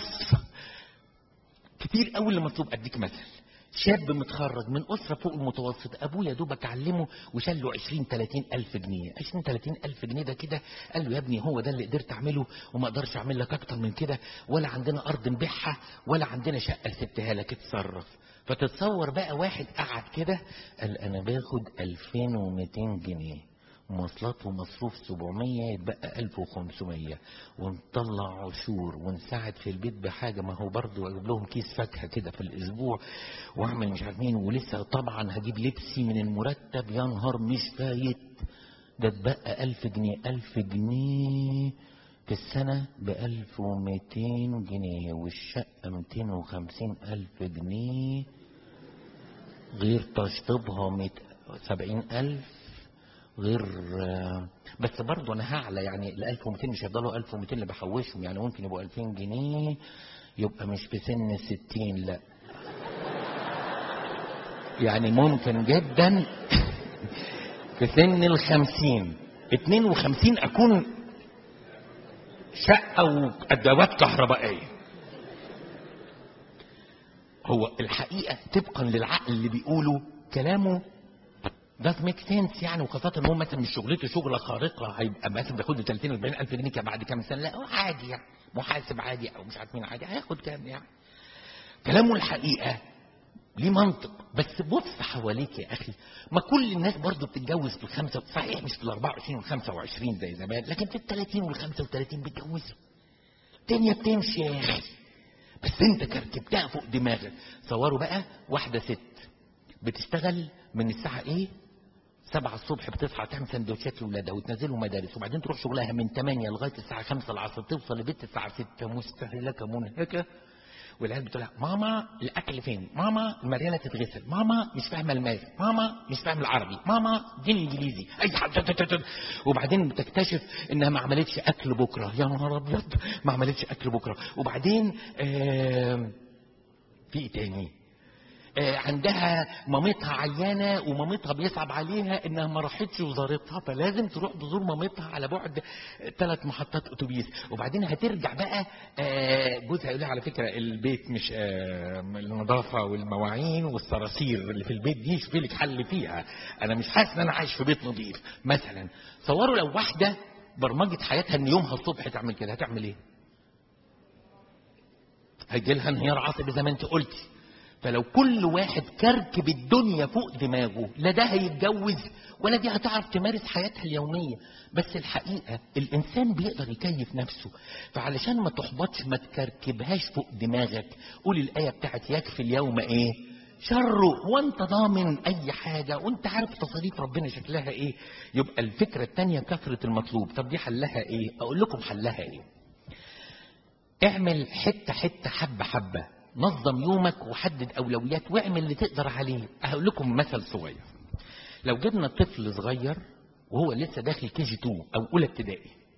Speaker 1: كتير قوي اللي مطلوب. اديك مثل، شاب متخرج من اسره فوق المتوسط، ابوه يا دوبك علمه وشال له عشرين تلاتين الف جنيه. عشرين تلاتين الف جنيه ده كده قال له يا ابني هو ده اللي قدرت اعمله وما اقدرش اعمل لك اكتر من كده، ولا عندنا ارض نبيعها ولا عندنا شقه سبتها لك، اتصرف. فتتصور بقى واحد قعد كده قال انا باخد الفين ومتين جنيه، مواصلات ومصروف سبعمية، يتبقى الف وخمسمية، ونطلع عشور ونساعد في البيت بحاجة، ما هو برضه اجيب لهم كيس فاكهة كده في الاسبوع واعمل مش عارف مين، ولسه طبعا هجيب لبسي من المرتب، يا نهار مش فايت. ده اتبقى الف جنيه، الف جنيه في السنة بألف ومتين جنيه، والشقة ميتين وخمسين الف جنيه، غير تشطيبها ميت سبعين الف، غير. بس برضه انا هعلى، يعني ال الف ومتين مش هيفضلوا الف ومتين اللي بحوشهم، يعني ممكن يبقوا الفين جنيه، يبقى مش في سن ستين، لا يعني ممكن جدا في سن الخمسين اتنين وخمسين اكون شقة وادوات كهربائية. هو الحقيقة طبقا للعقل اللي بيقوله كلامه ده ميك سنس يعني، وخاصة ان هو مثلا مش شغلته شغلة خارقة، هيبقى مثلا بياخد له تلاتين اربعين الف جنيه بعد كام سنة، لا عادي يعني، محاسب عادي او مش عارف مين عادي، هياخد كام يعني. كلامه الحقيقة ليه منطق. بس بص حواليك يا اخي، ما كل الناس برضو بتتجوز في الخمسة، صحيح مش في الاربعة وعشرين والخمسة وعشرين زي زمان، لكن في التلاتين والخمسة وتلاتين بيتجوزوا. الدنيا بتمشي يا اخي، بس انت كركبتها فوق دماغك. صوروا بقى واحدة ست بتشتغل من الساعة ايه سبعة الصبح، بتصحى تعمل سندوتشات لاولادها وتنزلهم مدارس، وبعدين تروح شغلها من تمانية لغايه الساعه خمسة العصر، توصل لبيت الساعه ستة، مستهلكه منهكه. والعيال بتقول لها ماما الاكل فين؟ ماما المريانه تتغسل، ماما مش فاهمه الماس، ماما مش فاهمه العربي، ماما دي الانجليزي، اي حاجه. وبعدين بتكتشف انها ما عملتش اكل بكره، يا نهار ابيض ما عملتش اكل بكره. وبعدين آه في ايه تاني؟ آه عندها مامتها عيانه ومامتها بيصعب عليها انها ما راحتش وزارتها، فلازم تروح تزور مامتها على بعد ثلاث محطات اتوبيس. وبعدين هترجع بقى آه جوزها يقول لها على فكره البيت مش آه النظافه والمواعين والصراصير اللي في البيت دي شوفي لك حل فيها، انا مش حاسس ان انا عايش في بيت نظيف مثلا. صوروا لو واحده برمجه حياتها ان يومها الصبح تعمل كده، هتعمل ايه؟ هيجي لها انهيار عصبي زي ما انت قلتي. فلو كل واحد كركب الدنيا فوق دماغه، لا ده هيتجوز ولا دي هتعرف تمارس حياتها اليومية. بس الحقيقة الإنسان بيقدر يكيف نفسه، فعلشان ما تحبطش ما تكركبهاش فوق دماغك. قول الآية بتاعت يكفي اليوم إيه شره، وانت ضامن أي حاجة وانت عارف تصاريف ربنا شكلها إيه. يبقى الفكرة التانية كثرة المطلوب. طب دي حلها إيه؟ أقول لكم حلها إيه. اعمل حتة حتة حبة حبة، نظم يومك وحدد أولويات واعمل اللي تقدر عليه. هقول لكم مثل صغير. لو جبنا طفل صغير وهو لسه داخل كي جي اتنين أو أولى ابتدائي،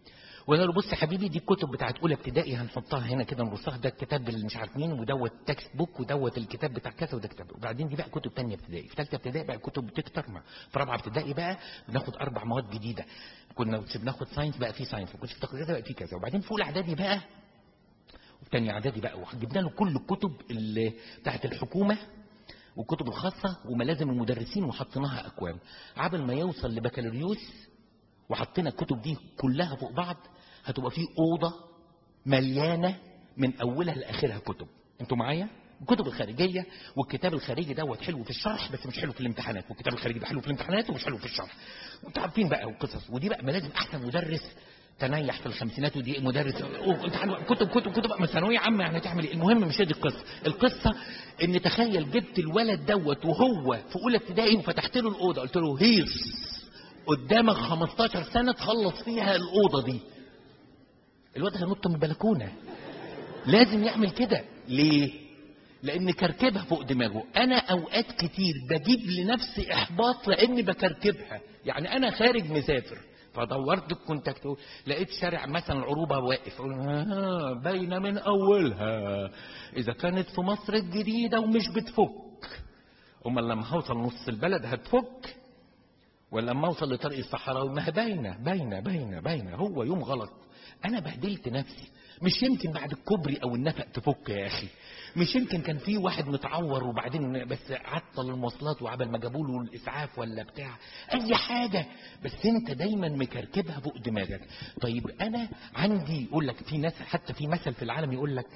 Speaker 1: وانا له بص يا حبيبي دي الكتب بتاعت اولى ابتدائي هنحطها هنا كده نرصها، ده الكتاب اللي مش عارف مين، ودوت تكست بوك، ودوت الكتاب بتاع كذا، وده كتاب. وبعدين دي بقى كتب ثانيه ابتدائي، في ثالثه ابتدائي بقى الكتب بتكتر، في رابعه ابتدائي بقى بناخد اربع مواد جديده، كنا بناخد ساينس بقى في ساينس، ما كنتش بتاخد كذا بقى في كذا. وبعدين في اولى اعدادي بقى وثانيه اعدادي بقى وجبنا له كل الكتب اللي بتاعت الحكومه والكتب الخاصه وملازم المدرسين وحطيناها اكوام، عبل ما يوصل لبكالوريوس وحطينا الكتب دي كلها فوق بعض هتبقى في اوضه مليانه من اولها لاخرها كتب. انتوا معايا؟ الكتب الخارجيه، والكتاب الخارجي دوت حلو في الشرح بس مش حلو في الامتحانات، والكتاب الخارجي ده حلو في الامتحانات ومش حلو في الشرح. وانتوا عارفين بقى وقصص، ودي بقى ملازم احسن مدرس تنيح في الخمسينات، ودي مدرس كتب كتب كتب من ثانويه عامه يعني تعمل ايه؟ المهم مش هي دي القصه، القصه ان تخيل جبت الولد دوت وهو في اولى ابتدائي وفتحت له الاوضه قلت له هيص قدامك خمستاشر سنه تخلص فيها الاوضه دي. الواد هينط من البلكونه، لازم يعمل كده. ليه؟ لان كركبها فوق دماغه. انا اوقات كتير بجيب لنفسي احباط لاني بكركبها، يعني انا خارج مسافر فدورت الكونتاكت لقيت شارع مثلا العروبه واقف، آه باينه من اولها اذا كانت في مصر الجديده ومش بتفك، امال لما هوصل نص البلد هتفك؟ ولا لما اوصل لطريق الصحراء ما باينه باينه باينه باينه. هو يوم غلط انا بهدلت نفسي. مش يمكن بعد الكوبري او النفق تفك يا اخي، مش يمكن كان في واحد متعور وبعدين بس عطل المواصلات وعبل ما جابوا له الاسعاف ولا بتاع اي حاجه، بس انت دايما مكركبها فوق دماغك. طيب انا عندي يقول لك في ناس حتى في مثل في العالم يقول لك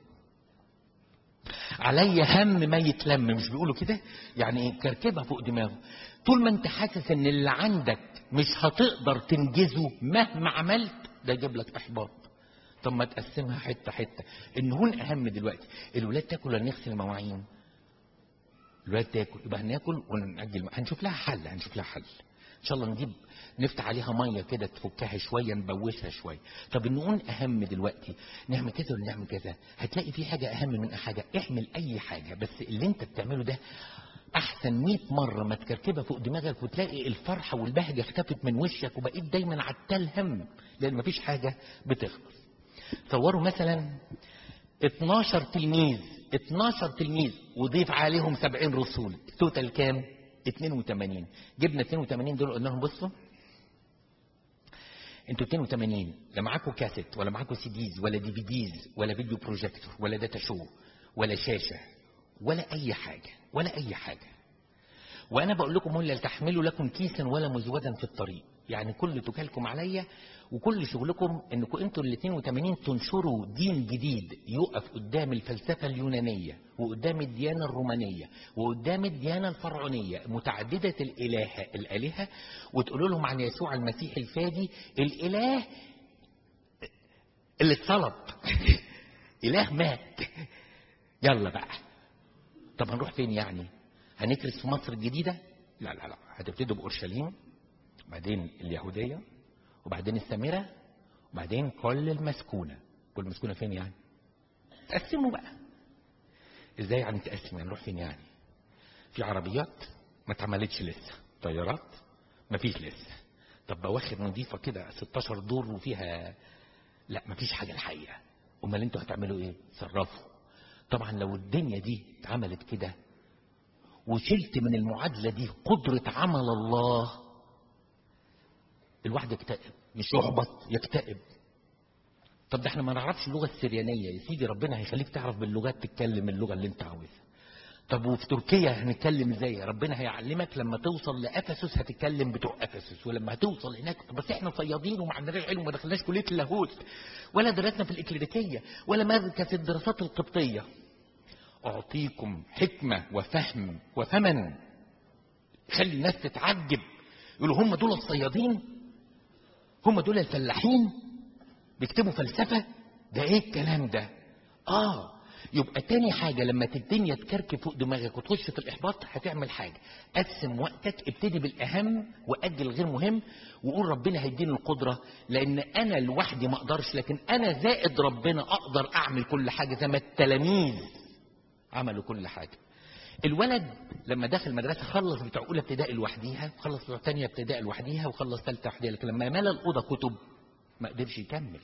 Speaker 1: علي هم ما يتلم، مش بيقولوا كده؟ يعني ايه؟ كركبها فوق دماغه. طول ما انت حاسس ان اللي عندك مش هتقدر تنجزه مهما عملت ده يجيب لك احباط. طب ما تقسمها حته حته. النهون اهم دلوقتي، الولاد تاكل ولا نغسل المواعين؟ الولاد تاكل يبقى هناكل ونأجل، هنشوف لها حل، هنشوف لها حل ان شاء الله. نجيب نفتح عليها ميه كده تفكها شويه نبوشها شويه. طب النقون اهم دلوقتي، نعمل كذا ولا نعمل كذا؟ هتلاقي في حاجه اهم من حاجه. اعمل اي حاجه بس اللي انت بتعمله ده احسن مئة مره ما تكركبها فوق دماغك وتلاقي الفرحه والبهجه اختفت من وشك وبقيت دايما عتال هم، لان مفيش حاجه بتخلص. تصوروا مثلا اتناشر تلميذ اتناشر تلميذ وضيف عليهم سبعين رسول، توتال كام؟ اتنين وتمانين. جبنا اتنين وتمانين دول قلنا لهم بصوا انتوا اتنين وتمانين لا معاكم كاسيت ولا معاكم سيديز ولا دي في ديز ولا فيديو بروجيكتور ولا داتا شو ولا شاشه ولا اي حاجه ولا اي حاجه. وانا بقول لكم ولا تحملوا لكم كيسا ولا مزودا في الطريق، يعني كل توكلكم عليا وكل شغلكم انكم انتوا ال اتنين وتمانين تنشروا دين جديد يقف قدام الفلسفه اليونانيه وقدام الديانه الرومانيه وقدام الديانه الفرعونيه متعدده الالهه الالهه، وتقولوا لهم عن يسوع المسيح الفادي الاله اللي اتصلب اله مات. يلا بقى. طب هنروح فين يعني؟ هنكرس في مصر الجديده؟ لا لا لا، هتبتدوا باورشليم وبعدين اليهوديه وبعدين السامره وبعدين كل المسكونه. كل المسكونه فين يعني؟ تقسموا بقى. ازاي يعني تقسم؟ يعني نروح فين يعني؟ في عربيات ما اتعملتش لسه، طيارات ما فيش لسه، طب بواخر نظيفه كده ستاشر دور وفيها، لا ما فيش حاجه الحقيقه. امال انتوا هتعملوا ايه؟ تصرفوا. طبعا لو الدنيا دي اتعملت كده وشلت من المعادله دي قدره عمل الله، الواحد يكتئب، مش يحبط، يكتئب. طب ده احنا ما نعرفش اللغه السريانيه، يا سيدي ربنا هيخليك تعرف باللغات تتكلم اللغه اللي انت عاوزها. طب وفي تركيا هنتكلم ازاي؟ ربنا هيعلمك لما توصل لافسس هتتكلم بتوع افسس، ولما هتوصل هناك. بس احنا صيادين وما عندناش علم وما دخلناش كليه اللاهوت ولا درسنا في الاكليريكيه ولا مركز الدراسات القبطيه. اعطيكم حكمه وفهم وفما خلي الناس تتعجب، يقولوا هم دول الصيادين؟ هم دول الفلاحين بيكتبوا فلسفه؟ ده ايه الكلام ده؟ اه يبقى تاني حاجة لما الدنيا تكركب فوق دماغك وتخش في الإحباط هتعمل حاجة، قسم وقتك، ابتدي بالأهم وأجل غير مهم، وقول ربنا هيديني القدرة، لأن أنا لوحدي ما أقدرش، لكن أنا زائد ربنا أقدر أعمل كل حاجة زي ما التلاميذ عملوا كل حاجة. الولد لما دخل مدرسة خلص بتاع أولى ابتدائي لوحديها، خلص بتاع تانية ابتدائي لوحديها، وخلص ثالثة لوحديها، لكن لما مال الأوضة كتب ما قدرش يكمل.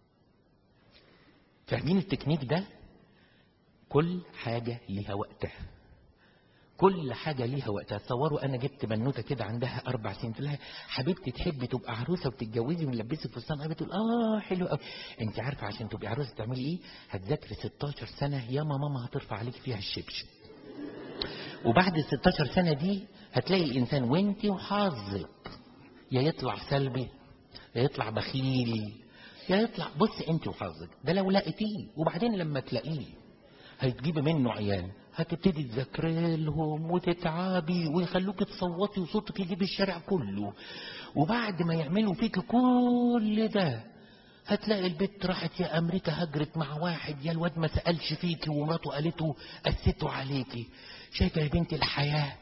Speaker 1: فاهمين التكنيك ده؟ كل حاجة ليها وقتها، كل حاجة ليها وقتها. تصوروا أنا جبت بنوتة كده عندها أربع سنين، قلت لها حبيبتي تحبي تبقى عروسة وتتجوزي ونلبسك فستان؟ قالت تقول آه حلو قوي. أنت عارفة عشان تبقي عروسة تعملي إيه؟ هتذاكري ستاشر سنة، يا ماما هترفع عليك فيها الشبشب. وبعد ال ستاشر سنة دي هتلاقي الإنسان وأنت وحظك يا يطلع سلبي يا يطلع بخيل يا يطلع، بص أنت وحظك ده لو لقيتيه. وبعدين لما تلاقيه هتجيبي منه عيال، هتبتدي تذاكري لهم وتتعبي ويخلوك تصوتي وصوتك يجيب الشارع كله. وبعد ما يعملوا فيك كل ده هتلاقي البنت راحت يا امريكا هجرت مع واحد، يا الواد ما سالش فيكي ومراته قالته قسيته عليكي. شايفه يا بنتي الحياه؟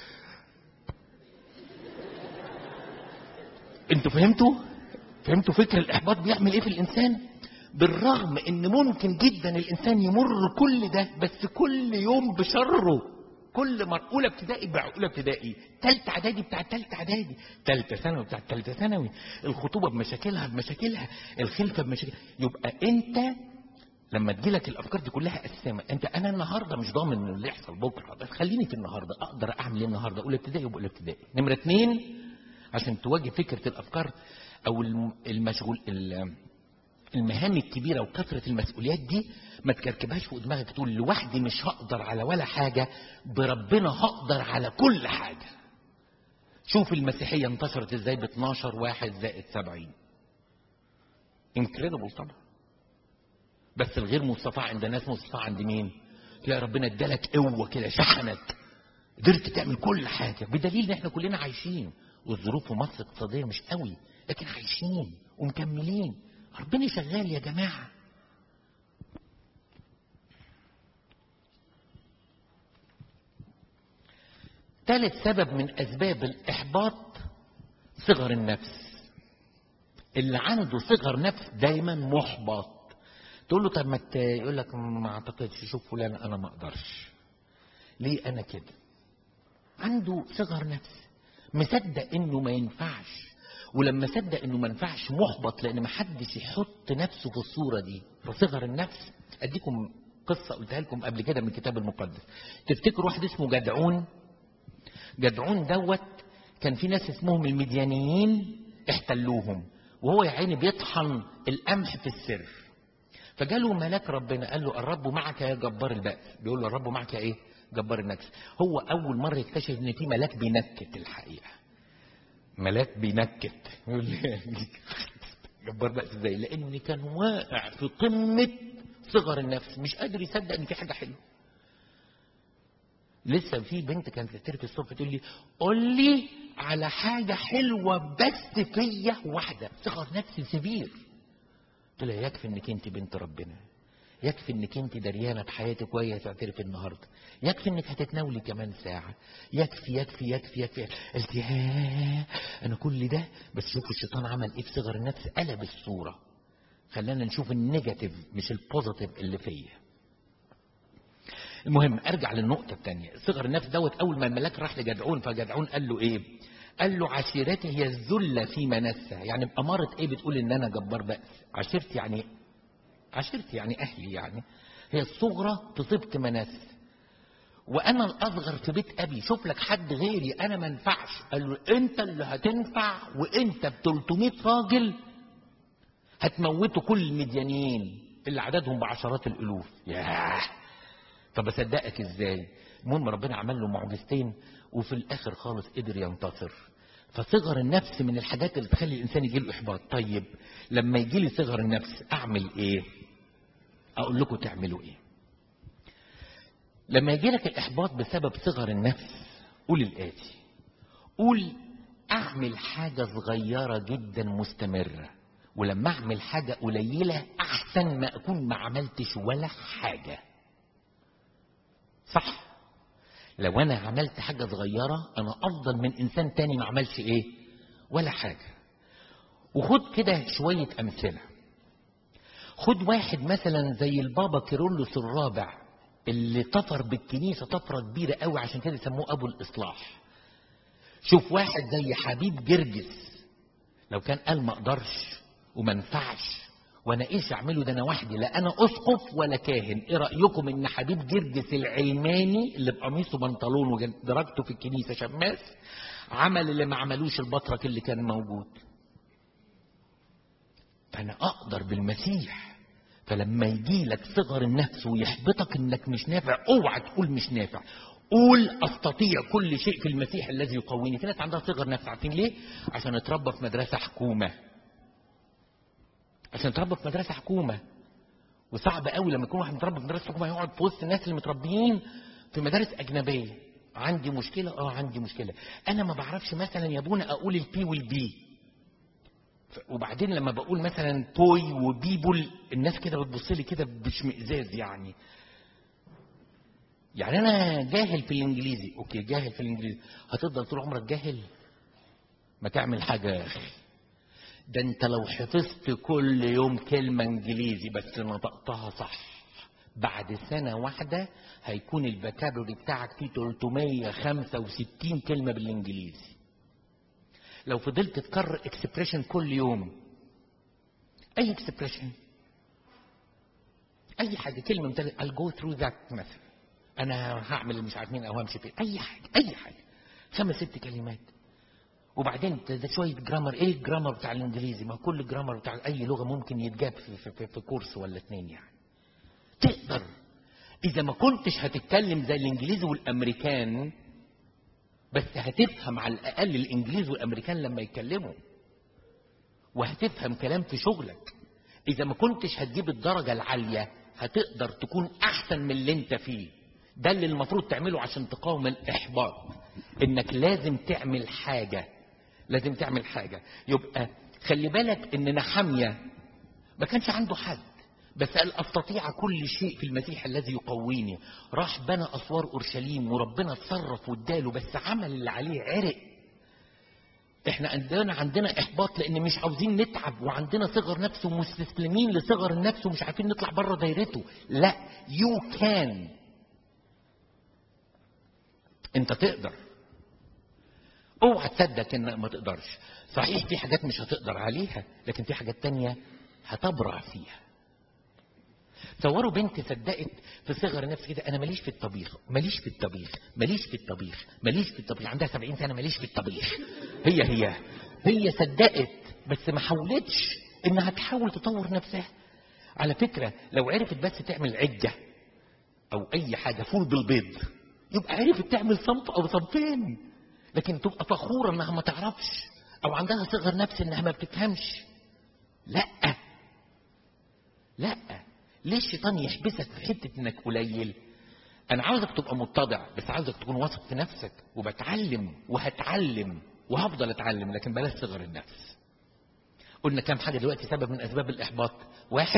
Speaker 1: انتوا فهمتوا؟ فهمتوا فكر الاحباط بيعمل ايه في الانسان؟ بالرغم ان ممكن جدا الانسان يمر كل ده، بس كل يوم بشره. كل مرة اولى ابتدائي بتاع اولى ابتدائي، ثالثه اعدادي بتاع ثالثه اعدادي، ثالثه ثانوي بتاع ثالثه ثانوي، الخطوبه بمشاكلها بمشاكلها، الخلفه بمشاكلها. يبقى انت لما تجيلك الافكار دي كلها قسمه. انت انا النهارده مش ضامن اللي يحصل بكره، بس خليني في النهارده اقدر اعمل ايه النهارده. اولى ابتدائي وباولى ابتدائي. نمره اثنين، عشان تواجه فكره الافكار او المشغول المهام الكبيرة وكثرة المسؤوليات دي، ما تكركبهاش فوق دماغك تقول لوحدي مش هقدر على ولا حاجة، بربنا هقدر على كل حاجة. شوف المسيحية انتشرت ازاي ب اتناشر واحد زائد سبعين. انكريدبل طبعا. بس الغير مستطاع عند ناس مستطاع عند مين؟ تلاقي ربنا ادالك قوة كده شحنك، قدرت تعمل كل حاجة، بدليل ان احنا كلنا عايشين. والظروف في مصر اقتصادية مش قوي، لكن عايشين ومكملين. ربنا شغال يا جماعة. ثالث سبب من أسباب الإحباط صغر النفس. اللي عنده صغر نفس دايما محبط. تقول له طب ما يقول لك ما اعتقدش، شوف فلان انا ما اقدرش. ليه انا كده؟ عنده صغر نفس، مصدق انه ما ينفعش. ولما صدق انه ما ينفعش محبط، لان ما حدش يحط نفسه في الصوره دي. فصغر النفس. اديكم قصه قلتها لكم قبل كده من الكتاب المقدس. تفتكروا واحد اسمه جدعون؟ جدعون دوت كان في ناس اسمهم المديانيين احتلوهم، وهو يا عيني بيطحن القمح في السر. فجاله ملاك ربنا قال له الرب معك يا جبار البأس. بيقول له الرب معك يا ايه؟ جبار النكس. هو اول مره يكتشف ان في ملاك بينكت. الحقيقه ملاك بينكت. يقول لي جبار بأس ازاي؟ لان كان واقع في قمه صغر النفس، مش قادر يصدق ان في حاجه حلوه. لسه في بنت كانت تعترف الصبح تقول لي قول لي على حاجه حلوه بس فيا واحده. صغر نفس سبير. قلت لها يكفي انك انت بنت ربنا، يكفي انك انت دريانه بحياتك وهي تعترف النهارده، يكفي انك هتتناولي كمان ساعه، يكفي يكفي يكفي يكفي. قلت ها انا كل ده بس. شوفوا الشيطان عمل ايه في صغر النفس، قلب الصوره، خلانا نشوف النيجاتيف مش البوزيتيف اللي فيا. المهم ارجع للنقطه الثانيه. صغر النفس دوت اول ما الملاك راح لجدعون، فجدعون قال له ايه؟ قال له عشيرتي هي الذله في منسها. يعني بأمارة ايه بتقول ان انا جبار بأس؟ عشيرتي يعني عشيرتي يعني اهلي، يعني هي الصغرى في طيبة منس، وانا الاصغر في بيت ابي. شوف لك حد غيري انا ما ينفعش. قال له انت اللي هتنفع، وانت ب ثلاثمية راجل هتموتوا كل المديانيين اللي عددهم بعشرات الالوف. ياه، طب اصدقك ازاي؟ المهم ربنا عمل له معجزتين وفي الاخر خالص قدر ينتصر. فصغر النفس من الحاجات اللي تخلي الانسان يجي له احباط. طيب لما يجي لي صغر النفس اعمل ايه؟ اقول لكم تعملوا ايه. لما يجي لك الاحباط بسبب صغر النفس قول الاتي. قول اعمل حاجه صغيره جدا مستمره، ولما اعمل حاجه قليله احسن ما اكون ما عملتش ولا حاجه. صح؟ لو انا عملت حاجه صغيره انا افضل من انسان تاني ما عملش ايه ولا حاجه. وخد كده شويه امثله. خد واحد مثلا زي البابا كيرلس الرابع اللي طفر بالكنيسه طفره كبيره قوي، عشان كده سموه ابو الاصلاح. شوف واحد زي حبيب جرجس، لو كان قال ما اقدرش وما ينفعش. وانا ايش اعمله ده انا وحدي، لا انا اسقف ولا كاهن. ايه رايكم ان حبيب جرجس العلماني اللي بقميصه بنطلون ودرجته في الكنيسه شماس عمل اللي ما عملوش البطرك اللي كان موجود؟ فانا اقدر بالمسيح. فلما يجي لك صغر النفس ويحبطك انك مش نافع، اوعى تقول مش نافع، قول استطيع كل شيء في المسيح الذي يقويني. في ناس عندها صغر نفس، عارفين ليه؟ عشان اتربى في مدرسه حكومه. عشان اتربى في مدرسه حكومه. وصعب قوي لما يكون واحد متربى في مدرسه حكومه يقعد في وسط الناس اللي متربيين في مدارس اجنبيه. عندي مشكله، اه عندي مشكله. انا ما بعرفش مثلا يا ابونا اقول البي والبي، وبعدين لما بقول مثلا بوي وبيبول الناس كده بتبص لي كده باشمئزاز. يعني يعني انا جاهل في الانجليزي. اوكي جاهل في الانجليزي، هتفضل طول عمرك جاهل؟ ما تعمل حاجه يا اخي. ده انت لو حفظت كل يوم كلمه انجليزي بس نطقتها صح، بعد سنه واحده هيكون الفوكابولري بتاعك فيه ثلاثمية وخمسة وستين كلمه بالانجليزي. لو فضلت تكرر اكسبريشن كل يوم، اي اكسبريشن، اي حاجه، كلمه مثلا I'll go through that مثلا، انا هعمل مش عارف مين او همشي فين، اي حاجه اي حاجه خمس ست كلمات. وبعدين ده شويه جرامر. ايه الجرامر بتاع الانجليزي؟ ما كل الجرامر بتاع اي لغه ممكن يتجاب في, في, في, في كورس ولا اتنين. يعني تقدر. اذا ما كنتش هتتكلم زي الانجليزي والامريكان، بس هتفهم على الاقل الانجليزي والامريكان لما يتكلموا، وهتفهم كلام في شغلك. اذا ما كنتش هتجيب الدرجه العاليه، هتقدر تكون احسن من اللي انت فيه. ده اللي المفروض تعمله عشان تقاوم الاحباط، انك لازم تعمل حاجه، لازم تعمل حاجه. يبقى خلي بالك ان نحمية ما كانش عنده حد، بس قال استطيع كل شيء في المسيح الذي يقويني. راح بنى اسوار اورشليم وربنا اتصرف واداله، بس عمل اللي عليه، عرق. احنا عندنا عندنا احباط لان مش عاوزين نتعب، وعندنا صغر نفس ومستسلمين لصغر النفس ومش عارفين نطلع بره دايرته. لا، يو كان، انت تقدر. اوعى تصدق انك ما تقدرش. صحيح في حاجات مش هتقدر عليها، لكن في حاجات تانية هتبرع فيها. تصوروا بنت صدقت في صغر نفس كده، انا ماليش في الطبيخ، ماليش في الطبيخ، ماليش في الطبيخ، ماليش في الطبيخ، عندها سبعين سنه ماليش في الطبيخ. هي هي هي صدقت، بس ما حاولتش انها تحاول تطور نفسها. على فكره لو عرفت بس تعمل عجه او اي حاجه فول بالبيض، يبقى عرفت تعمل صنف او صنفين. لكن تبقى فخوره انها ما تعرفش، او عندها صغر نفس انها ما بتفهمش. لا لا، ليه الشيطان يحبسك في حته انك قليل؟ انا عاوزك تبقى متضع، بس عاوزك تكون واثق في نفسك. وبتعلم وهتعلم وهفضل اتعلم، لكن بلاش صغر النفس. قلنا كام حاجه دلوقتي سبب من اسباب الاحباط. واحد،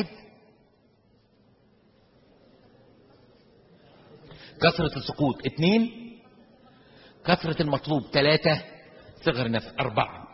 Speaker 1: كثره السقوط. اثنين، كثره المطلوب. ثلاثه، صغر النفس. اربعه،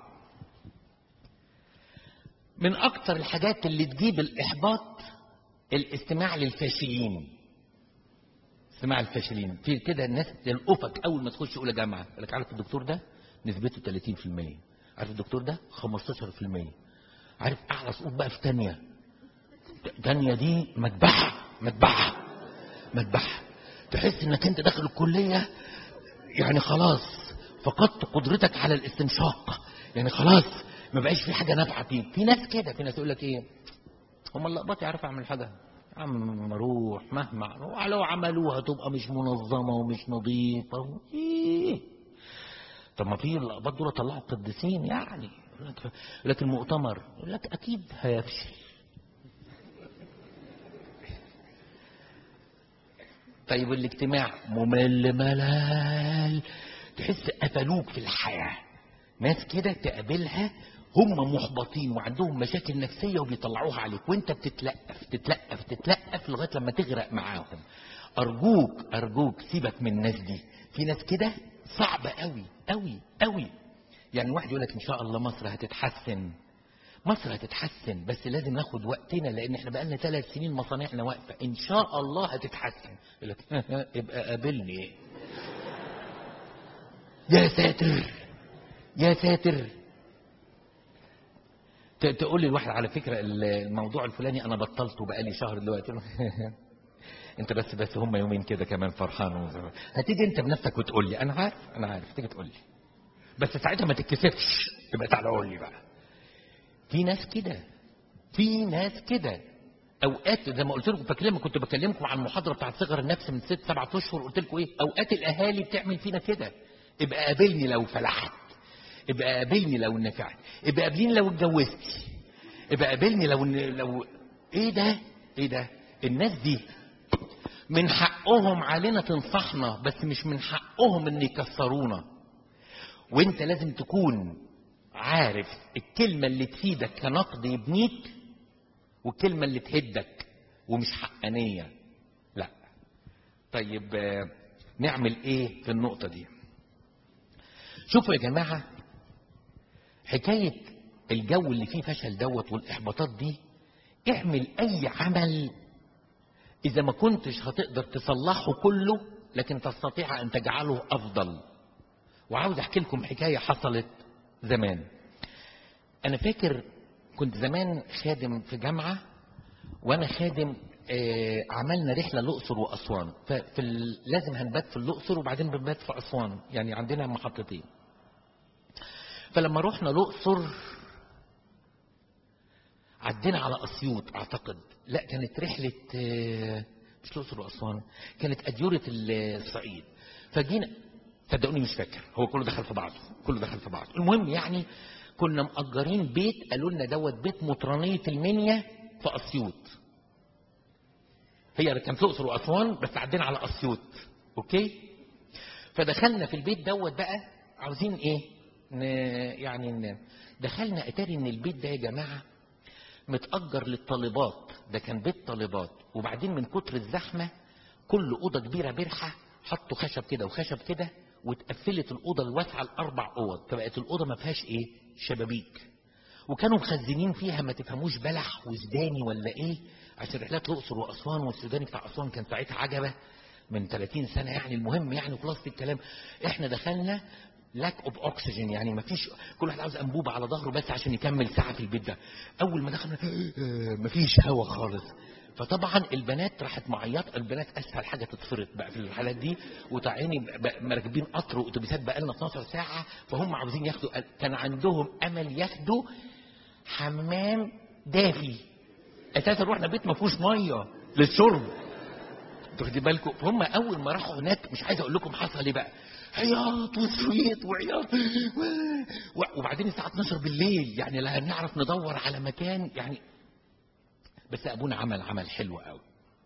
Speaker 1: من اكتر الحاجات اللي تجيب الاحباط الاستماع للفاشلين. استماع الفاشلين في كده الناس تلقفك اول ما تخش اولى جامعه، يقول لك عارف الدكتور ده نسبته ثلاثين في المية، عارف الدكتور ده خمستاشر في المية، عارف اعلى سقوط بقى في ثانيه. ثانيه دي مذبحه مذبحه مذبحه. تحس انك انت داخل الكليه يعني خلاص فقدت قدرتك على الاستنشاق، يعني خلاص ما بقاش في حاجه نافعه فيك. في ناس كده، في ناس يقول لك ايه، هم اللقبات يعرف اعمل حاجه يا عم، روح مهما لو عملوها تبقى مش منظمه ومش نظيفه. ايه طب ما في اللقبات دول طلعوا قديسين يعني. لكن المؤتمر يقول لك اكيد هيفشل. طيب الاجتماع ممل ملل، تحس قفلوك في الحياه. ناس كده تقابلها هم محبطين وعندهم مشاكل نفسيه وبيطلعوها عليك، وانت بتتلقف تتلقف تتلقف لغايه لما تغرق معاهم. ارجوك ارجوك سيبك من الناس دي. في ناس كده صعبه قوي قوي قوي. يعني واحد يقول لك ان شاء الله مصر هتتحسن. مصر هتتحسن بس لازم ناخد وقتنا، لان احنا بقالنا ثلاث سنين مصانعنا واقفه. ان شاء الله هتتحسن. يقول لك ابقى قابلني. يا ساتر يا ساتر. تقول لي الواحد على فكره الموضوع الفلاني انا بطلته بقالي شهر دلوقتي. انت بس بس هم يومين كده كمان فرحان. هتيجي انت بنفسك وتقول لي انا عارف انا عارف تيجي تقول لي، بس ساعتها ما تتكسفش تبقى تعالى قول لي بقى. في ناس كده في ناس كده اوقات زي ما قلت لكم، فاكرين لما كنت بكلمكم عن المحاضره بتاعت صغر النفس من ست سبعة اشهر، قلت لكم ايه؟ اوقات الاهالي بتعمل فينا كده. ابقى قابلني لو فلحت، ابقى قابلني لو نفعت، ابقى قابلني لو اتجوزت، ابقى قابلني لو لو ايه ده ايه ده. الناس دي من حقهم علينا تنصحنا، بس مش من حقهم ان يكسرونا. وانت لازم تكون عارف الكلمه اللي تفيدك كنقد يبنيك، والكلمه اللي تهدك ومش حقانيه. لا. طيب نعمل ايه في النقطه دي؟ شوفوا يا جماعه، حكايه الجو اللي فيه فشل دوت والاحباطات دي، اعمل اي عمل اذا ما كنتش هتقدر تصلحه كله، لكن تستطيع ان تجعله افضل. وعاوز احكي لكم حكايه حصلت زمان. انا فاكر كنت زمان خادم في جامعه، وانا خادم آه عملنا رحله الاقصر واسوان. ففي لازم هنبات في الاقصر وبعدين بنبات في اسوان، يعني عندنا محطتين. فلما رحنا الاقصر عدينا على اسيوط اعتقد، لا كانت رحله آه مش الاقصر واسوان، كانت اديوره الصعيد. فجينا، صدقوني مش فاكر، هو كله دخل في بعضه كله دخل في بعضه. المهم يعني كنا مأجرين بيت، قالوا لنا دوت بيت مطرانيه المنيا في اسيوط. هي كان في الاقصر واسوان بس عدينا على اسيوط. اوكي. فدخلنا في البيت دوت بقى، عاوزين ايه ن... يعني ن... دخلنا اتاري ان البيت ده يا جماعه متأجر للطالبات. ده كان بيت طالبات، وبعدين من كتر الزحمه كل اوضه كبيره برحه حطوا خشب كده وخشب كده، واتقفلت الاوضه الواسعه لاربع اوض، فبقت الاوضه ما فيهاش ايه شبابيك. وكانوا مخزنين فيها ما تفهموش بلح وسوداني ولا ايه، عشان رحلات الاقصر واسوان، والسوداني بتاع اسوان كان ساعتها عجبه من ثلاثين سنه يعني. المهم يعني خلاصه الكلام، احنا دخلنا لاك اوف اوكسجين، يعني ما فيش، كل واحد عاوز انبوبه على ظهره بس عشان يكمل ساعه في البيت ده. اول ما دخلنا ما فيش هوا خالص. فطبعا البنات راحت معيطه، البنات اسهل حاجه تتفرط بقى في الحالات دي، وتعيني مركبين قطر واتوبيسات بقى لنا اتناشر ساعه، فهم عاوزين ياخدوا، كان عندهم امل ياخدوا حمام دافي. اساسا رحنا بيت ما فيهوش ميه للشرب، انتوا واخدين بالكم؟ فهم اول ما راحوا هناك، مش عايز اقول لكم حصل ايه بقى، عياط وصويت وعياط. وبعدين الساعه اتناشر بالليل، يعني لا هنعرف ندور على مكان يعني. بس ابونا عمل عمل حلو قوي.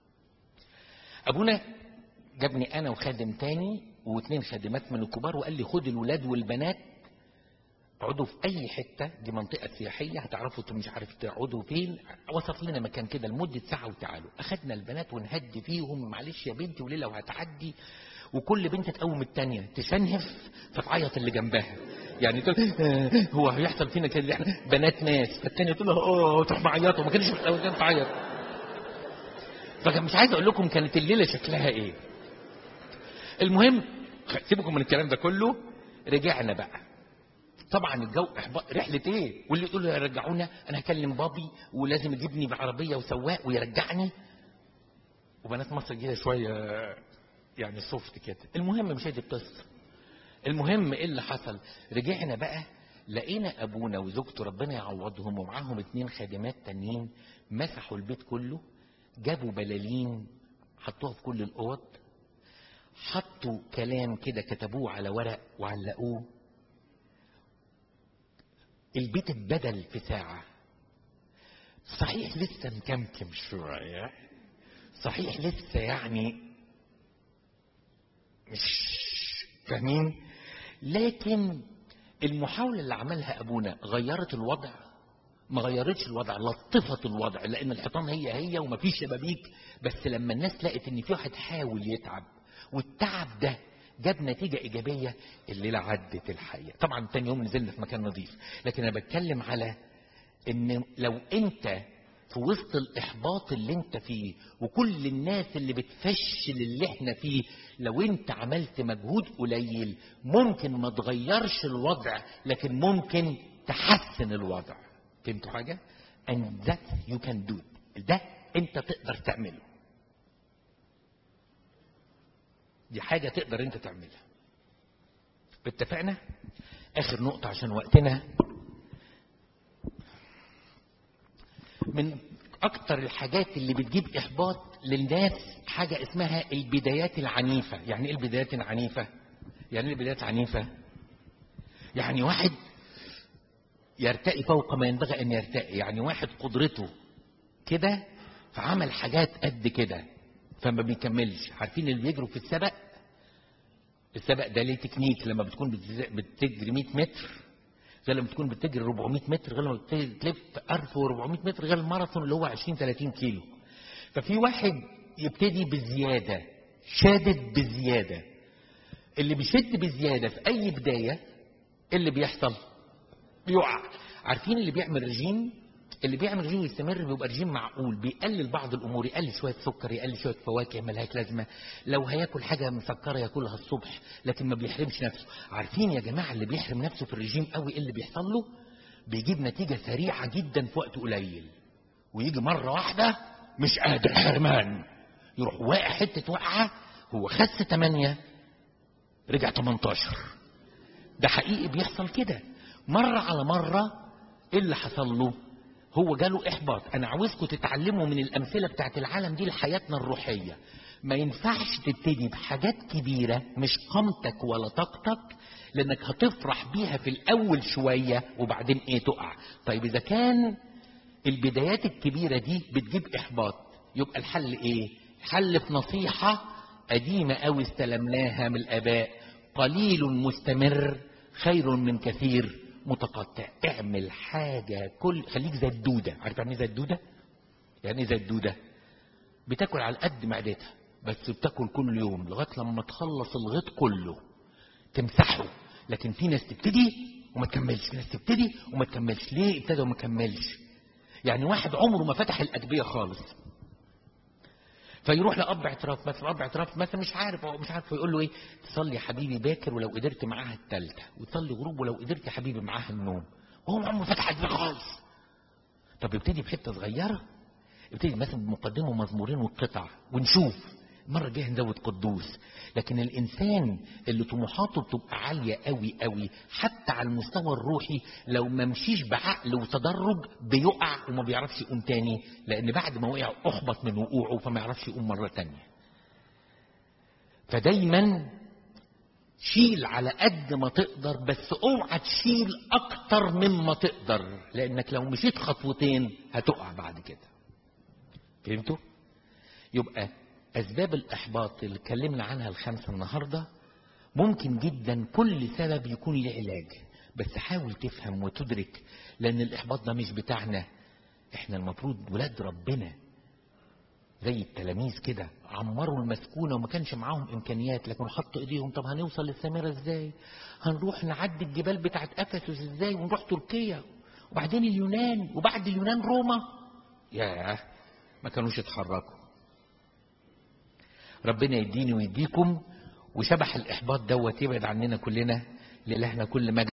Speaker 1: ابونا جابني انا وخادم تاني واثنين خادمات من الكبار، وقال لي خد الولاد والبنات اقعدوا في اي حته، دي منطقه سياحيه هتعرفوا مش عارف تقعدوا فين. وصف لنا مكان كده لمده ساعه وتعالوا. اخدنا البنات ونهدي فيهم، معلش يا بنتي وليله وهتعدي، وكل بنت تقوم الثانيه تشنهف فتعيط اللي جنبها، يعني تقول هو هيحصل فينا كده احنا بنات ناس، فالثانيه تقول اه تروح معيطه، وما كانش كانت تعيط. فكان مش عايز اقول لكم كانت الليله شكلها ايه. المهم سيبكم من الكلام ده كله، رجعنا بقى. طبعا الجو احباط، رحله ايه؟ واللي يقول له يرجعونا انا هكلم بابي ولازم يجيبني بعربيه وسواق ويرجعني. وبنات مصر كده شويه يعني سوفت كده. المهم مش هي دي القصه. المهم ايه اللي حصل؟ رجعنا بقى لقينا ابونا وزوجته ربنا يعوضهم ومعاهم اتنين خادمات تانيين، مسحوا البيت كله، جابوا بلالين حطوها في كل الاوض، حطوا كلام كده كتبوه على ورق وعلقوه. البيت اتبدل في ساعة. صحيح لسه مكمكم شوية، صحيح لسه يعني مش فاهمين، لكن المحاولة اللي عملها أبونا غيرت الوضع؟ ما غيرتش الوضع، لطفت الوضع، لأن الحيطان هي هي ومفيش شبابيك. بس لما الناس لقت إن في واحد حاول يتعب، والتعب ده جاب نتيجة إيجابية، الليلة عدت الحقيقة. طبعا تاني يوم نزلنا في مكان نظيف، لكن أنا بتكلم على إن لو أنت في وسط الإحباط اللي أنت فيه وكل الناس اللي بتفشل اللي احنا فيه، لو أنت عملت مجهود قليل ممكن ما تغيرش الوضع، لكن ممكن تحسن الوضع. فهمتوا حاجه؟ and that you can do it. ده انت تقدر تعمله. دي حاجه تقدر انت تعملها. اتفقنا؟ اخر نقطه عشان وقتنا. من اكتر الحاجات اللي بتجيب احباط للناس حاجه اسمها البدايات العنيفه. يعني ايه البدايات العنيفه؟ يعني ايه البدايات العنيفه؟ يعني واحد يرتقي فوق ما ينبغي ان يرتقي. يعني واحد قدرته كده فعمل حاجات قد كده فما بيكملش. عارفين اللي بيجروا في السبق؟ السبق ده ليه تكنيك. لما بتكون بتجري مية متر غير لما تكون بتجري أربعمية متر غير لما بتلف ألف وأربعمية متر غير الماراثون اللي هو عشرين ثلاثين كيلو. ففي واحد يبتدي بزياده، شادد بزياده. اللي بيشد بزياده في اي بدايه اللي بيحصل بيقع. عارفين اللي بيعمل رجيم؟ اللي بيعمل رجيم ويستمر بيبقى رجيم معقول، بيقلل بعض الامور، يقلل شويه سكر، يقلل شويه فواكه ملهاش لازمه، لو هياكل حاجه مسكره ياكلها الصبح، لكن ما بيحرمش نفسه. عارفين يا جماعه اللي بيحرم نفسه في الرجيم قوي ايه اللي بيحصل له؟ بيجيب نتيجه سريعه جدا في وقت قليل، ويجي مره واحده مش قادر حرمان، يروح واقع حته وقعه. هو خس ثمانية رجع تمنتاشر. ده حقيقي بيحصل كده مره على مره. ايه اللي حصل له؟ هو جاله احباط. انا عاوزكم تتعلموا من الامثله بتاعت العالم دي لحياتنا الروحيه. ما ينفعش تبتدي بحاجات كبيره مش قامتك ولا طاقتك، لانك هتفرح بيها في الاول شويه وبعدين ايه تقع. طيب اذا كان البدايات الكبيره دي بتجيب احباط، يبقى الحل ايه؟ الحل في نصيحه قديمه قوي استلمناها من الاباء: قليل مستمر خير من كثير متقطع. اعمل حاجه كل خليك زي الدوده. عارف يعني ايه زي الدوده؟ يعني ايه زي الدوده؟ بتاكل على قد معدتها بس بتاكل كل يوم لغايه لما تخلص الغيط كله تمسحه. لكن في ناس تبتدي وما تكملش، في ناس تبتدي وما تكملش. ليه ابتدى وما كملش؟ يعني واحد عمره ما فتح الأدبية خالص، فيروح لأب اعتراف مثلا، أب اعتراف مثلا مش عارف هو مش عارف، يقول له ايه؟ تصلي يا حبيبي باكر ولو قدرت معاها الثالثه، وتصلي غروب ولو قدرت يا حبيبي معاها النوم، وهو عمره ما فتح الأدبية خالص. طب يبتدي بحته صغيره، يبتدي مثلا بمقدمه ومزمورين والقطع ونشوف المره الجايه نزود قدوس. لكن الانسان اللي طموحاته بتبقى عاليه قوي قوي حتى على المستوى الروحي، لو ما مشيش بعقل وتدرج بيقع وما بيعرفش يقوم تاني، لان بعد ما وقع احبط من وقوعه فما يعرفش يقوم مره تانيه. فدايما شيل على قد ما تقدر، بس اوعى تشيل اكتر مما تقدر، لانك لو مشيت خطوتين هتقع بعد كده. فهمتوا؟ يبقى أسباب الإحباط اللي اتكلمنا عنها الخمسة النهاردة ممكن جدا كل سبب يكون له علاج، بس حاول تفهم وتدرك، لأن الإحباط ده مش بتاعنا. إحنا المفروض ولاد ربنا زي التلاميذ كده، عمروا المسكونة وما كانش معاهم إمكانيات، لكن حطوا إيديهم. طب هنوصل للسامرة إزاي؟ هنروح نعدي الجبال بتاعت أفسس إزاي؟ ونروح تركيا وبعدين اليونان وبعد اليونان روما. ياه ما كانوش يتحركوا. ربنا يديني ويديكم، وشبح الإحباط دوت يبعد عننا كلنا. لإلهنا كل مجد.